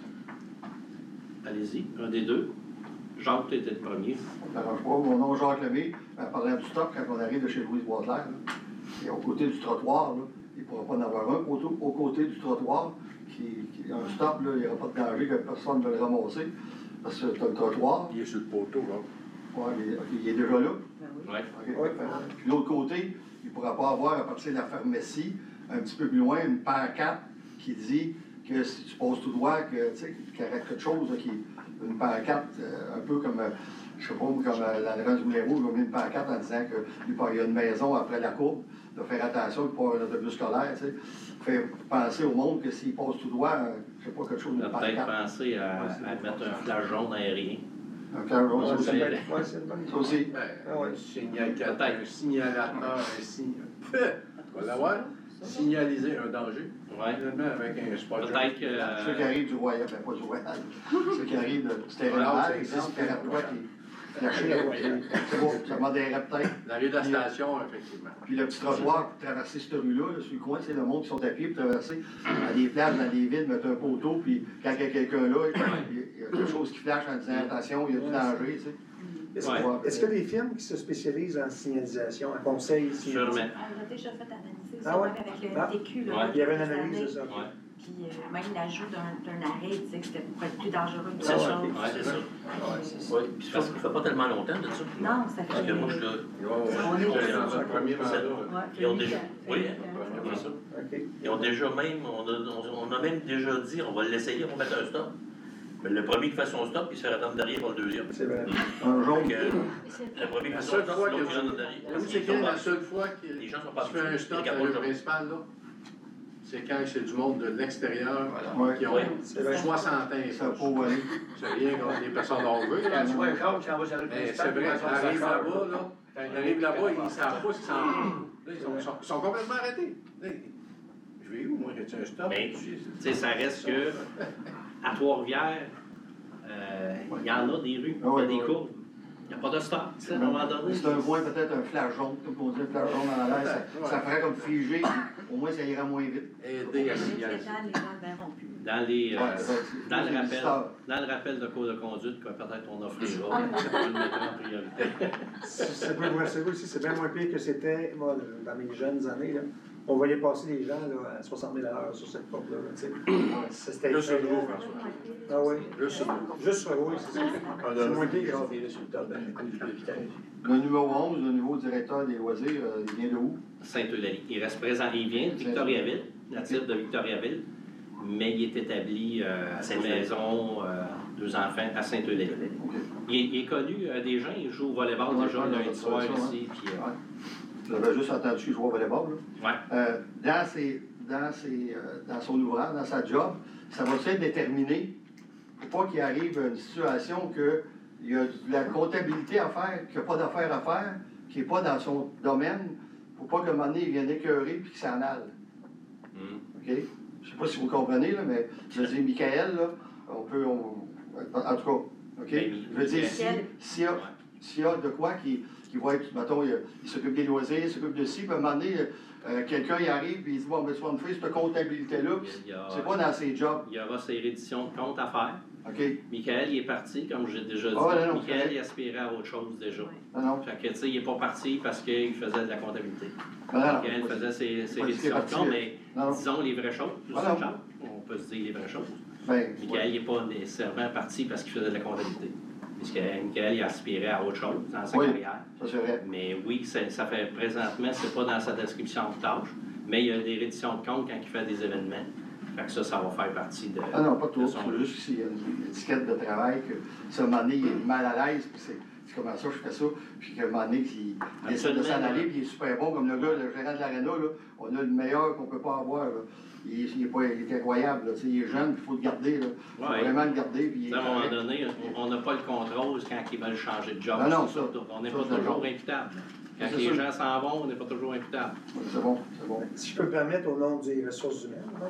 Allez-y, un des deux. Jacques, tu étais le premier. Ça ne dérange pas. Mon nom est Jacques Lemay. En parlant du stop, quand on arrive de chez Louise Boisclair, là, et au côté du trottoir, là, il ne pourra pas en avoir un au, au côté du trottoir. Qui, qui, un stop, là, il n'y aura pas de danger que personne ne va le ramasser. Parce que tu as le trottoir. Il est sur le poteau, là. Ouais, il, okay, il est déjà là. Ouais. Okay. Ouais. Puis de l'autre côté, il ne pourra pas avoir, à partir de la pharmacie, un petit peu plus loin, une pancarte qui dit que si tu passes tout droit, que, tu sais, qu'il y aurait quelque chose, là, qui, une pancarte, euh, un peu comme, euh, je sais pas, comme euh, dans le rang du Moulin Rouge, ils ont mis une pancarte en disant qu'il y a une maison après la courbe, de faire attention, de ne pas avoir un autobus scolaire, tu sais. Faire penser au monde que s'il passe tout droit, euh, je sais pas, quelque chose On de a peut-être pancarte. pensé à, à mettre un flash jaune aérien. Un clair jaune, ça Ouais, aussi. c'est bien- ouais, c'est une bonne idée. Ça aussi. Ben, Ah ouais. un signal, Peut-être. un signalateur, un signe. Tu vas l'avoir? Signaliser un danger. Ouais. Finalement, avec un spot. Peut-être que. euh, Ceux qui arrivent du Royal, ben pas du Royal, ceux qui arrivent de Stéréo, Voilà, ça exemple, existe. qui arrête toi, qui flashait, c'est bon, ça m'adhérait peut-être. L'arrêt de la station, effectivement. Puis le petit trottoir pour traverser cette rue-là, là, sur le coin, c'est le monde qui sont à pied pour traverser. À des plages, dans des villes, mettre un poteau, puis quand il y a quelqu'un là, il y a quelque chose qui flash en disant attention, il y a du danger, tu sais. Est-ce Ouais. que- est-ce qu'il y a des firmes qui se spécialisent en signalisation, en conseil Sûrement. signalisation? On a déjà fait analyser Ah ça ouais? avec le Ah. N T Q. Là, Ouais. Il y avait une des analyse de années. ça. Ouais. Puis euh, même l'ajout d'un d'un arrêt, il disait que c'était pour être plus dangereux que C'est d'autres ça. choses. Ouais, c'est ça. Oui, puis ça fait pas tellement longtemps de ça. Non, ça fait. Parce que moi, je suis là. On est au J'ai dans un premier mandat. là. Ouais, Ils ont huit déjà. ans. Oui, Huit hein, ans. comme ça. OK. Ils ont déjà même, on a, on, on a même déjà dit, on va l'essayer, on va mettre un stop. Mais le premier qui fait son stop, il se fait attendre derrière pour le deuxième. C'est vrai. Un jaune. Donc, euh, C'est- le premier qui La fait son seule stop, fois l'autre que qui rentre derrière. Vous c'est quand la seule fois que Les gens sont tu pas fais un stop habitués. à la rue principale, là? C'est quand c'est du monde de l'extérieur Ouais. qui ont Ouais. C'est vrai. soixante ans. Ça va pas où aller. C'est rien contre les personnes âgées. là. Quand tu vois un cadre qui en va sur la rue Mais c'est principale, vrai, ils sont t'arrives d'accord, là-bas, là, quand ils arrivent là-bas, ils ne savent pas ce qu'ils s'en vont. Là, ils sont, ils sont- ils sont complètement arrêtés. Là, je vais où, moi, que tu un stop? Mais, tu sais, ça reste que à Trois-Rivières, euh, il y en a des rues, il y a Ouais, des ouais. courbes. Il n'y a pas de stop, tu sais, à un moment donné. C'est un point, peut-être un flash jaune, comme on dit, un flash jaune dans l'air, ça, ça ferait comme figé, au moins ça ira moins vite. Aider à Les signaler. étals, les gens ne verront plus. Dans les, euh, Ouais, c'est- dans, le c'est rappel, l'histoire. dans le rappel de cours de conduite que peut-être on offrira, on le mettra en priorité. C'est bien, ouais, c'est vrai aussi, c'est bien moins pire que c'était, moi, le- dans mes jeunes années, là. On voyait passer les gens là, à soixante mille à l'heure sur cette porte-là, là, tu sais. Ça, C'était Là, c'est effrayant. gros, François. Ah oui. Juste ça. Juste sur oui, c'est ça. C'est moins pire que ça. sur le top, ben, le conduite de vitesse. Le numéro onze, le nouveau directeur des loisirs, euh, il vient de où? Sainte-Eulalie. Il reste présent, il vient de Victoriaville, natif de Victoriaville, mais il est établi euh, à sa maison, euh, deux enfants, à Sainte-Eulalie. Il, est- il est connu euh, des gens, il joue au volleyball Ouais, déjà ouais, le ouais, lundi soir ouais, ici. Puis, euh, Ouais. J'avais juste entendu qu'il jouait au volleyball, là. ouais. Euh, dans, ses, dans, ses, euh, dans son ouvrage, dans sa job, ça va être déterminé pour pas qu'il arrive à une situation qu'il y a de la comptabilité à faire, qu'il n'y a pas d'affaires à faire, qu'il n'est pas dans son domaine, pour pas que un moment donné, il vienne écœurer et qu'il s'en aille. Mm. OK? Je ne sais pas si vous comprenez, là, mais je veux dire, Michael, là, on peut. On, en tout cas, OK? Ben, Je veux dire, si- Michael. s'il y, a- Ouais. s'il y a de quoi qui qui va être, mettons, il, il s'occupe des loisirs, il s'occupe de ci, puis à un moment donné, euh, quelqu'un il arrive et il dit, bon, ben, tu vas me faire cette comptabilité-là, c'est pas dans ses jobs. Il y aura ses réditions de comptes à faire. OK. Michael, il est parti, comme j'ai déjà dit. Ah, non, non, Michael, c'est... il aspirait à autre chose déjà. Non, non. Fait que, tu sais, il n'est pas parti parce qu'il faisait de la comptabilité. Non, non, Michael non, faisait ses, ses pas réditions de parti, comptes, mais non, non. disons les vraies choses. Ah, Genre, on peut se dire les vraies choses. Ben, Michael, il n'est pas nécessairement parti parce qu'il faisait de la comptabilité. Puisque Michael, il aspirait à autre chose dans sa oui, carrière. Ça, c'est vrai. Mais oui, ça fait présentement, c'est pas dans sa description de tâche, mais il y a des redditions de comptes quand il fait des événements. Fait que ça, ça va faire partie de. Ah non, pas tout. son... C'est juste qu'il y a une étiquette de travail, que ça, à un moment donné, il est mal à l'aise, puis c'est, c'est comment ça, je fais ça, puis qu'à un moment donné, il, il essaie de s'en aller, puis il est super bon, comme le gars, le gérant de l'aréna, là, on a le meilleur qu'on peut pas avoir, là. Il, il, est pas, il est incroyable, là, il est jeune, il faut le garder, là. Il faut ouais. vraiment le garder, puis il est à un moment correct. donné, on n'a pas le contrôle quand ils veulent changer de job. Non, non, ça, on n'est ça, pas c'est toujours bon. imputable. Quand C'est les sûr. gens s'en vont, on n'est pas toujours imputable. C'est bon, c'est bon. Si je peux me permettre, au nom des ressources humaines, hein,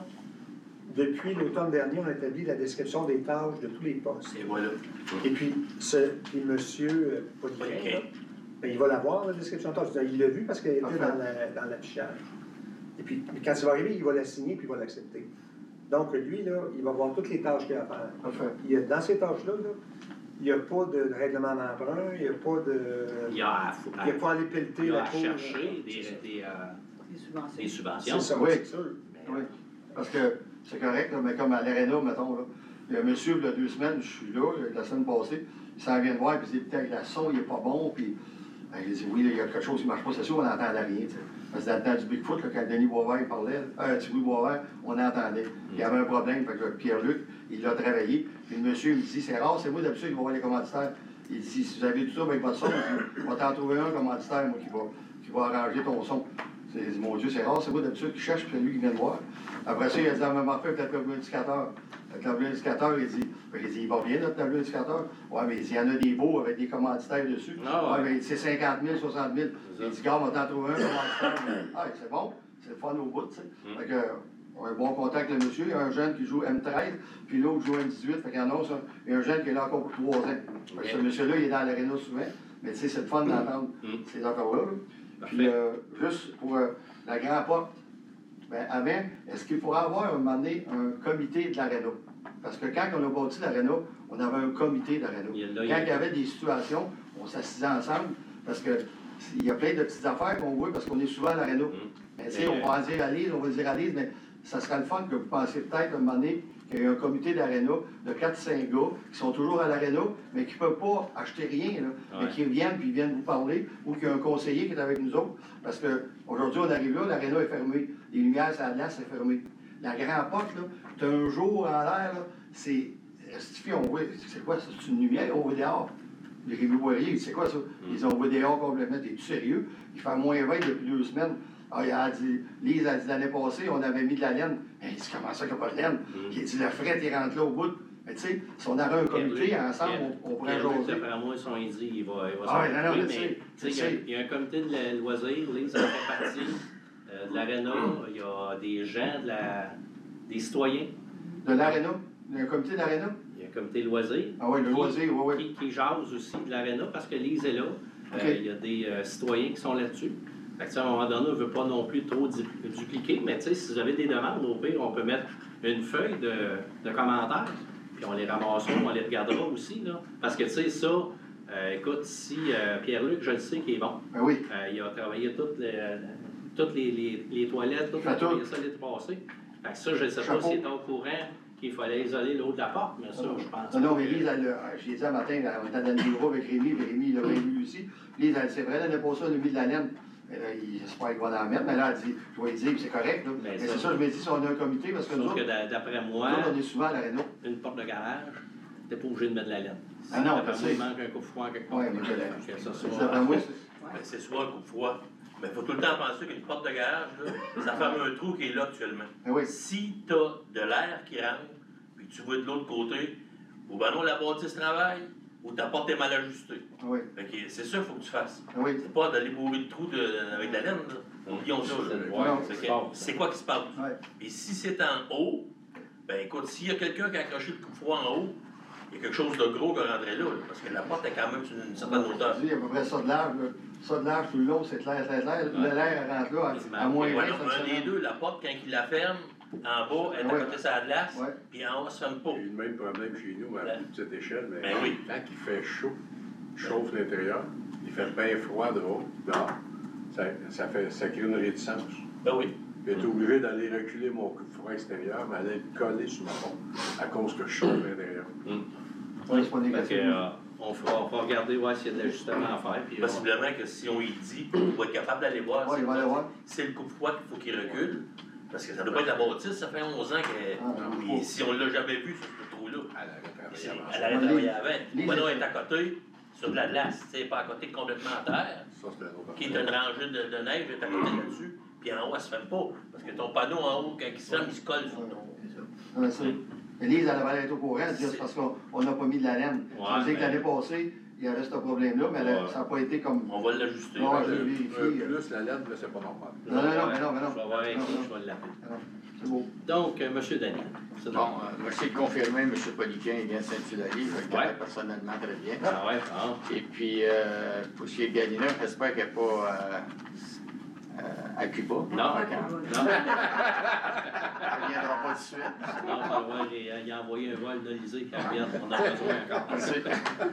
depuis l'automne dernier, on a établi la description des tâches de tous les postes. Et voilà. Et puis, ce, puis monsieur euh, Poliquin, Poliquin. là, ben, il va l'avoir, la description de tâches. Je veux dire, il l'a vu parce qu'elle était Parfait. dans, la, dans l'affichage. Et puis, quand il va arriver, il va la signer puis il va l'accepter. Donc, lui, là, il va voir toutes les tâches qu'il a à faire. Parfait. Il y a, dans ces tâches-là, là, il n'y a pas de règlement d'emprunt, il n'y a pas de... Il y a à, Il n'y a pas à aller pelleter il y a la à cour. chercher des, C'est ça. des, euh, Des subventions. des subventions. C'est ça, Oui. c'est sûr. Mais, Oui, parce que c'est correct, là, mais comme à l'aréna, mettons, là, il y a un monsieur, il y a deux semaines, je suis là, la semaine passée, il s'en vient de voir, puis il dit, peut-être le son, il n'est pas bon, puis ben, il dit, oui, là, il y a quelque chose qui ne marche pas, c'est sûr, on n'entendait rien, tu sais. Parce que dans le temps du Bigfoot, là, quand Denis Boisvert il parlait, euh, Thierry Boisvert, on entendait. Il y avait un problème, fait que Pierre-Luc, il l'a travaillé, puis le monsieur, il me dit, c'est rare, c'est moi d'habitude qui va voir les commanditaires. Il dit, si vous avez tout ça avec votre son, il dit, on va t'en trouver un commanditaire, moi, qui va, qui va arranger ton son. Il dit, mon Dieu, c'est rare, c'est moi d'habitude qui cherche, puis c'est lui qui vient de voir. Après ça, il a dit, ah, même affaire, peut-être le indicateur. Le tableau indicateur, il dit, il dit, il va bien notre tableau indicateur. Ouais, mais il y en a des beaux avec des commanditaires dessus. Ah, ouais. ouais, mais c'est cinquante mille, soixante mille. Il dit, gars, on va t'en trouver un commanditaire. Ah, c'est bon, c'est le fun au bout, tu sais. Mm. Fait que, on a un bon contact avec le monsieur. Il y a un jeune qui joue M treize, puis l'autre joue M dix-huit. Fait qu'il y en a, ça. Il y a un jeune qui est là encore pour trois ans. Fait que ce monsieur-là, il est dans l'aréna souvent. Mais tu sais, c'est le fun d'entendre Mm. ces affaires-là. là. Puis, euh, juste pour euh, la grande porte, ben, avant, est-ce qu'il pourrait avoir à un moment donné un comité de l'aréna? Parce que quand on a bâti l'aréna, on avait un comité d'aréna. Il y a là, Quand il y a- il y avait des situations, on s'assisait ensemble, parce que il y a plein de petites affaires qu'on voit, parce qu'on est souvent à l'aréna. Mm. Mais tu sais, on va en dire à Lise, on va dire à Lise, mais ça serait le fun que vous pensiez peut-être à un moment donné qu'il y a un comité d'aréna de quatre cinq gars qui sont toujours à l'aréna, mais qui ne peuvent pas acheter rien, là, mais Ouais. qui viennent puis viennent vous parler, ou qu'il y a un conseiller qui est avec nous autres. Parce qu'aujourd'hui, on arrive là, l'aréna est fermée. Les lumières, ça glace, c'est fermé. La grande porte, là, t'as un jour en l'air, là, c'est. Si on voit, c'est quoi ça? C'est une lumière, on voit dehors. Les Rémi Boirier, c'est quoi ça? Ils ont voit dehors complètement. T'es-tu sérieux? Il fait moins vingt depuis deux semaines. Ah, il a dit, Lise a dit l'année passée, on avait mis de la laine. Il dit, comment ça qu'il n'y a pas de laine? Mm. Il dit, le fret, il rentre là au bout. Mais tu sais, si on avait un comité ensemble, on, on pourrait Pierre-Luc, jaser. d'après moi, son dit, il va, il va Ah, s'en ouais, non, non, occuper, je mais sais, tu sais, il je y a- sais. il y a un comité de la- loisirs, Lise en fait partie, euh, de l'aréna, il y a des gens, de la, des citoyens, De l'aréna? Il y a un comité d'aréna? il y a un comité loisirs. Ah oui, le qui- loisir, oui, oui. Qui, qui jase aussi de l'aréna parce que Lise est là. Euh, Ok. il y a des euh, citoyens qui sont là-dessus. Fait que, tu sais, à un moment donné, on ne veut pas non plus trop du- dupliquer, mais tu sais, si vous avez des demandes, au pire, on peut mettre une feuille de, de commentaires, puis on les ramassera, on les regardera aussi. Là. Parce que tu sais, ça, euh, écoute, si euh, Pierre-Luc, je le sais qu'il est bon. Ben oui. Euh, il a travaillé toutes les, toutes les, les, les toilettes, tout, il a Fait tout. travaillé ça l'été passé. Fait que ça, je ne sais pas Chapeau. s'il est au courant qu'il fallait isoler l'eau de la porte, mais ça, je pense. Non, non, pas mais que- Lise, elle, a- je l'ai dit un matin, on était dans le bureau avec Rémi, puis Rémi, il l'a bien vu aussi. Lise, elle, c'est vrai, l'année passée, on a mis de la laine. Mais là, il- j'espère qu'il va en mettre, mais là, elle dit, je vais lui dire, puis c'est correct. Là. Ben, mais ça- c'est ça, je me dis, si on a un comité, parce que nous Sauf autres, que d'a- d'après moi, nous autres, on est souvent à l'aréna. une porte de garage, t'es pas obligé de mettre de la laine. Si Ah non, d'après je moi, sais. il manque un coupe-froid quelque part. Ouais, mais je l'ai. Que ça C'est soit- d'après moi, c'est- Ben, c'est soit un coup de froid. Mais il faut tout le temps penser qu'une porte de garage, là, ça ferme un trou qui est là actuellement. Ben oui. Si tu as de l'air qui rentre, puis que tu vois de l'autre côté, ou ben non, la bâtisse travaille, ou ta porte est mal ajustée. Ah oui. Fait que c'est ça qu'il faut que tu fasses. Ah oui. C'est pas d'aller bourrer le trou de- avec de la laine. là. Oublions ça. là. Ouais, Non, c'est Fait que fort, C'est quoi qui se passe? Ouais. Et si c'est en haut, ben écoute, s'il y a quelqu'un qui a accroché le coup de froid en haut, il y a quelque chose de gros qui rentrait là, là, parce que la porte est quand même sur une certaine hauteur. Il y a à peu près ça de large, là. ça de l'air sur l'eau, c'est clair, clair, clair. Le l'air rentre là à, à moins Ouais, vingt. non, ça un me des semble. deux, la porte, quand il la ferme, en bas, elle est à Ouais. côté de sa glace, Ouais. puis en haut, elle se ferme pas. J'ai eu le même problème chez nous, à Ouais. plus petite échelle, mais Ben oui. quand il fait chaud, chauffe l'intérieur, il fait bien froid dehors, dehors, ça, ça, fait, ça crée une réticence. Ben oui. J'ai été obligé d'aller reculer mon coup de froid extérieur, mais aller le coller sur ma pompe à cause que je chauffe l'intérieur. Ouais, c'est pas Fait négatif. que, euh, on, fera, on va regarder ouais, s'il y a de l'ajustement à faire. Puis, euh, Possiblement que si on y dit, il va être capable d'aller voir Ouais, si il va aller voir. c'est le coup de froid qu'il faut qu'il recule. Parce que ça ne doit pas être la bâtisse, ça fait onze ans que. Ah, Et si on ne l'a jamais vu, sur ce trou-là. Elle C'est- avait travaillé avant Elle ça. avait Ouais, travaillé les- avant. les- Maintenant, elle est à côté, sur de la glace, tu sais, pas à côté complètement à terre, Ça, c'était un autre qui est une rangée de, de neige, elle est à côté là-dessus, puis en haut, elle se ferme pas. Parce que ton panneau en haut, quand il se ferme, il se colle sur ton. Non, mais ça, Élise, elle avait être au courant, elle dit, c'est parce qu'on n'a pas mis de la laine. Ouais, ça veut dire que mais- l'année passée, il y avait ce problème-là, mais elle a- Ouais. ça n'a pas été comme. On va l'ajuster. Non, Un, je vais vérifier. un plus, la lettre, là, c'est pas normal. Non, non, non, mais non, mais non. Je vais voir avec Non, lui, non. je vais l'appeler. Non, c'est beau. Donc, euh, M. Daniel. c'est Bon, euh, moi, je sais confirmer, M. Poliquin il vient de Saint-Hilaire, je le connais Ouais. personnellement très bien. Ah ouais, ah. Et puis, euh, pour ce qui est de Galina, j'espère qu'elle n'est pas euh, euh, à Cuba. Non, Pas Fait qu'elle- Cuba. non. Elle ne viendra pas tout de suite. Non, on va voir, il a, il a envoyé un vol d'Olysée qui revient, on en a besoin encore. C'est-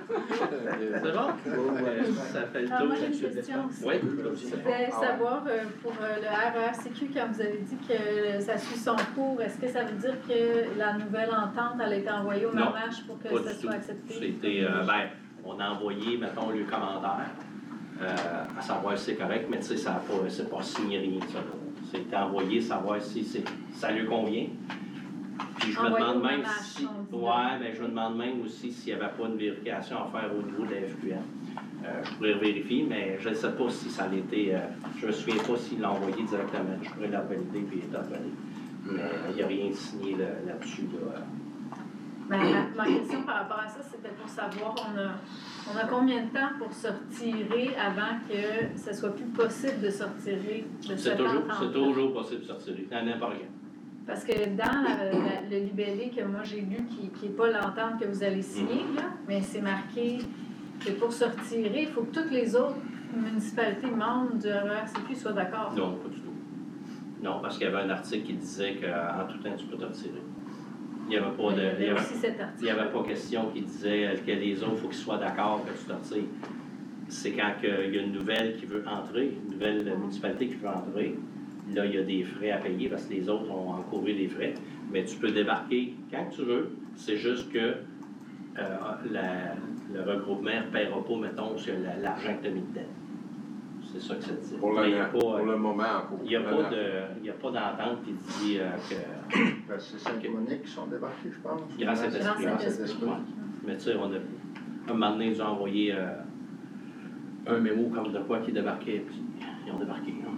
C'est bon? Ouais, ça fait le Ah, tour. moi, j'ai une question aussi. Oui. Je voulais savoir, euh, pour euh, le R E R C Q, quand vous avez dit que ça suit son cours, est-ce que ça veut dire que la nouvelle entente, elle a été envoyée au Non, marmage pour que Pas ça du soit tout. accepté? C'était, euh, ben, on a envoyé, mettons, le commentaire, euh, à savoir si c'est correct, mais tu sais, ça a pas, c'est pas signé rien, ça. C'est envoyé, savoir si c'est, ça lui convient. Puis je me Envoyé demande au même mamage, si, on dit. ouais, mais je me demande même aussi s'il n'y avait pas une vérification à faire au niveau de la F Q M. Euh, je pourrais vérifier, mais je ne sais pas si ça a été, euh, je me souviens pas s'il l'a envoyé directement. Je pourrais la valider puis il est envoyé. Mais il n'y a rien de signé là- là-dessus, là. Ben, ma, ma question par rapport à ça, c'était pour savoir, on a, on a combien de temps pour se retirer avant que ce soit plus possible de se retirer de C'est cette toujours, entente? c'est toujours possible de sortir à n'importe quand. Parce que dans la- la- le libellé que moi j'ai lu, qui n'est pas l'entente que vous allez signer, là, mais c'est marqué que pour se retirer, il faut que toutes les autres municipalités membres du R E R C Q soient d'accord. Non, pas du tout. Non, parce qu'il y avait un article qui disait qu'en tout temps, tu peux te retirer. Il n'y avait pas Il y de. avait Il y avait, aussi cet il y article. avait pas question qui disait que les autres, il faut qu'ils soient d'accord que tu te retires. C'est quand que il y a une nouvelle qui veut entrer, une nouvelle municipalité qui veut entrer. Là, il y a des frais à payer parce que les autres ont encouru des frais. Mais tu peux débarquer quand tu veux. C'est juste que euh, la- le regroupement ne paiera pas, mettons, sur la- l'argent que tu as mis dedans. C'est ça que ça dit. Pour, Mais il le, n'y a pas, pour le moment en cours. il y a pas de, il y a pas d'entente qui dit euh, que Ben, c'est Saint-Monique qui sont débarqués, je pense. Grand Saint-Esprit. Grand Grand Saint-Esprit. Saint-Esprit. Ouais. Mais tu sais, on a, un moment donné, ils ont envoyé euh, un mémo comme de quoi qui débarquait, puis ils ont débarqué. hein.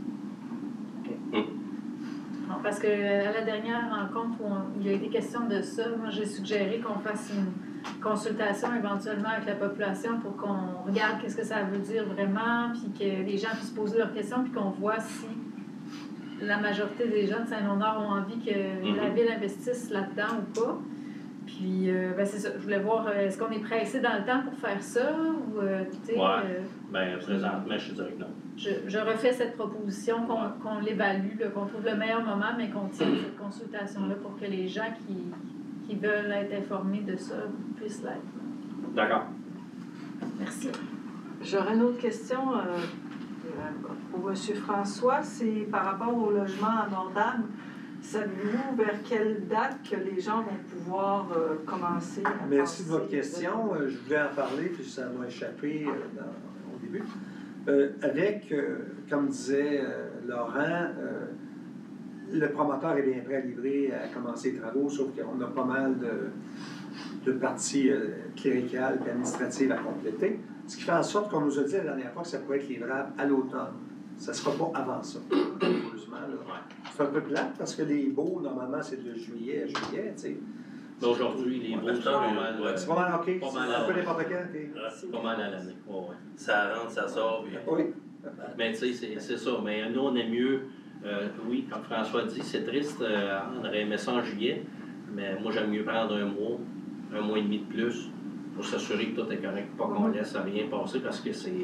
Non, parce que à la dernière rencontre où on- il y a été question de ça, moi j'ai suggéré qu'on fasse une consultation éventuellement avec la population pour qu'on regarde qu'est-ce que ça veut dire vraiment, puis que les gens puissent poser leurs questions, puis qu'on voit si la majorité des gens de Saint-Léonard ont envie que Mhm. la ville investisse là-dedans ou pas. Puis, euh, ben c'est ça, je voulais voir, euh, est-ce qu'on est pressé dans le temps pour faire ça, ou, euh, tu sais, Ouais. euh, Ben, présentement, je te dirais que non. je, je refais cette proposition, qu'on Ouais. qu'on l'évalue, là, qu'on trouve le meilleur moment, mais qu'on tienne cette consultation-là pour que les gens qui, qui veulent être informés de ça puissent l'être. D'accord. Merci. J'aurais une autre question euh, euh, pour M. François. C'est par rapport au logement abordable. Savez-vous vers quelle date que les gens vont pouvoir euh, commencer à Merci de penser votre question. Euh, Je voulais en parler, puis ça m'a échappé euh, dans- au début. Euh, avec, euh, comme disait euh, Laurent, euh, le promoteur est bien prêt à livrer, à commencer les travaux, sauf qu'on a pas mal de, de parties euh, cléricales et administratives à compléter. Ce qui fait en sorte qu'on nous a dit la dernière fois que ça pourrait être livrable à l'automne. Ça ne sera pas avant ça, malheureusement. là. C'est un peu plate parce que les baux, normalement, c'est de juillet à juillet, tu sais. Mais aujourd'hui, les beaux sont pas mal. Ouais. C'est pas mal, OK? Pas mal, C'est un peu ouais. n'importe quand, OK? Ouais. Pas mal à l'année. Ouais, ouais. Ça rentre, ça sort. Puis... Oui. Mais tu sais, c'est- c'est ça. Mais nous, on aime mieux. euh, oui, comme François dit, c'est triste. euh, on aurait aimé ça en juillet. Mais moi, j'aime mieux prendre un mois, un mois et demi de plus pour s'assurer que tout est correct. Pas qu'on laisse rien passer parce que c'est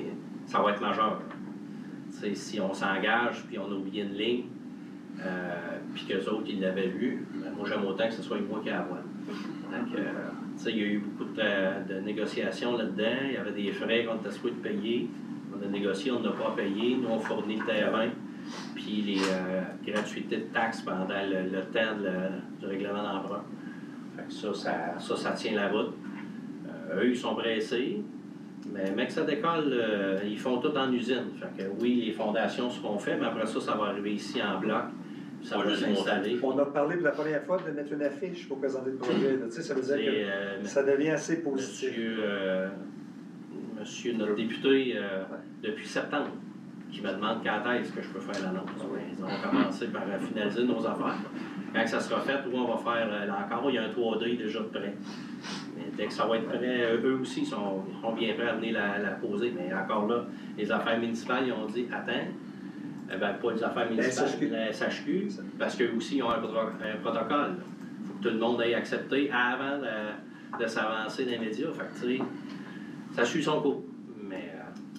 ça va être majeur. T'sais, si on s'engage puis on a oublié une ligne, euh, puis qu'eux autres, ils l'avaient vu, ben, moi, j'aime autant que ce soit moi qui ai la voix. Donc, euh, il y a eu beaucoup de, de négociations là-dedans. Il y avait des frais qu'on était supposé de payer. On a négocié, on n'a pas payé. Nous, on fournit le terrain, puis les euh, gratuités de taxes pendant le, le temps de le, du règlement d'emprunt. Fait que ça, ça, ça, ça tient la route. Euh, eux, ils sont pressés. Mais mec, ça décolle, euh, ils font tout en usine. Fait que oui, les fondations seront faites, mais après ça, ça va arriver ici en bloc. Ça va s'installer. On a parlé pour la première fois de mettre une affiche pour présenter le projet. Tu sais, ça veut dire que euh, ça devient assez positif. Monsieur, euh, monsieur notre député, euh, depuis septembre, qui me demande quand est-ce que je peux faire l'annonce. Ils ont commencé par finaliser nos affaires. Quand ça sera fait, où on va faire euh, l'encart, il y a un trois D déjà de prêt. Mais dès que ça va être prêt, eux aussi ils sont, sont bien prêts à venir la, la poser. Mais encore là, les affaires municipales, ils ont dit attends. Eh bien, pas les affaires municipales, la S H Q, parce qu'eux aussi ils ont un, pro un protocole. Il faut que tout le monde ait accepté avant de, de s'avancer dans les médias. Fait que, tu sais, ça suit son cours. Mais euh,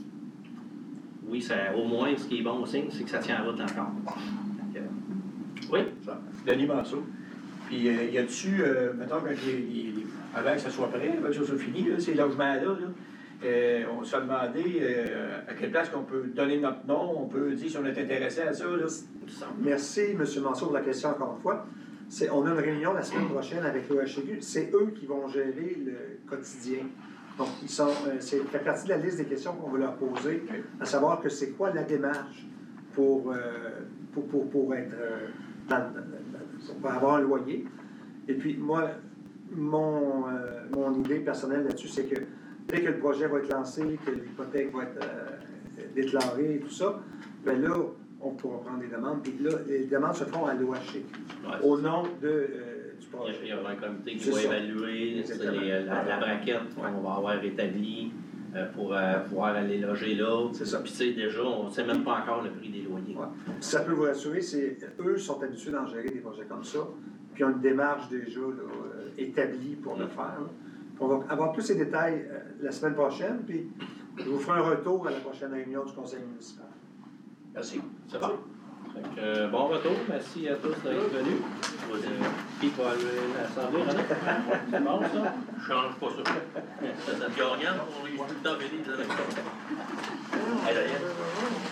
oui, ça, au moins, ce qui est bon aussi, c'est que ça tient en route encore. Donc, euh, oui? Ça. Denis Manceau. Puis, euh, y a-tu, euh, mettons, quand les, les, les, avant que ça soit prêt, avant que ça soit fini, là, ces logements-là, là, Euh, on se demandait euh, à quelle place qu'on peut donner notre nom, on peut dire si on est intéressé à ça. Là. Merci, M. Mansour, pour la question encore une fois. On a une réunion la semaine prochaine avec l'O H C Q. C'est eux qui vont gérer le quotidien. Donc, ils sont, euh, c'est fait partie de la liste des questions qu'on va leur poser, okay. À savoir que c'est quoi la démarche pour, euh, pour, pour, pour être euh, dans, dans, pour avoir un loyer. Et puis, moi, mon, euh, mon idée personnelle là-dessus, c'est que dès que le projet va être lancé, que l'hypothèque va être euh, déclarée et tout ça, bien là, on pourra prendre des demandes. Puis là, les demandes se font à l'O H C Q, ouais, au nom de, euh, du projet. Il y aura un comité qui va ça. évaluer les, la, la braquette ouais. qu'on va avoir établie euh, pour euh, pouvoir aller loger là. C'est ça. Puis tu sais, déjà, on ne sait même pas encore le prix des loyers. Ouais. Ça peut vous rassurer, c'est eux sont habitués d'en gérer des projets comme ça, puis ils ont une démarche déjà là, établie pour mmh. le faire. Là. On va avoir plus ces détails euh, la semaine prochaine, puis je vous ferai un retour à la prochaine réunion du conseil municipal. Merci. C'est bon. Donc, euh, bon retour. Merci à tous d'être venus. Euh, qui va aller à l'Assemblée, René? C'est bon, ça? Je change pas ça. Ça, ça te gagne, on est tout le temps venir.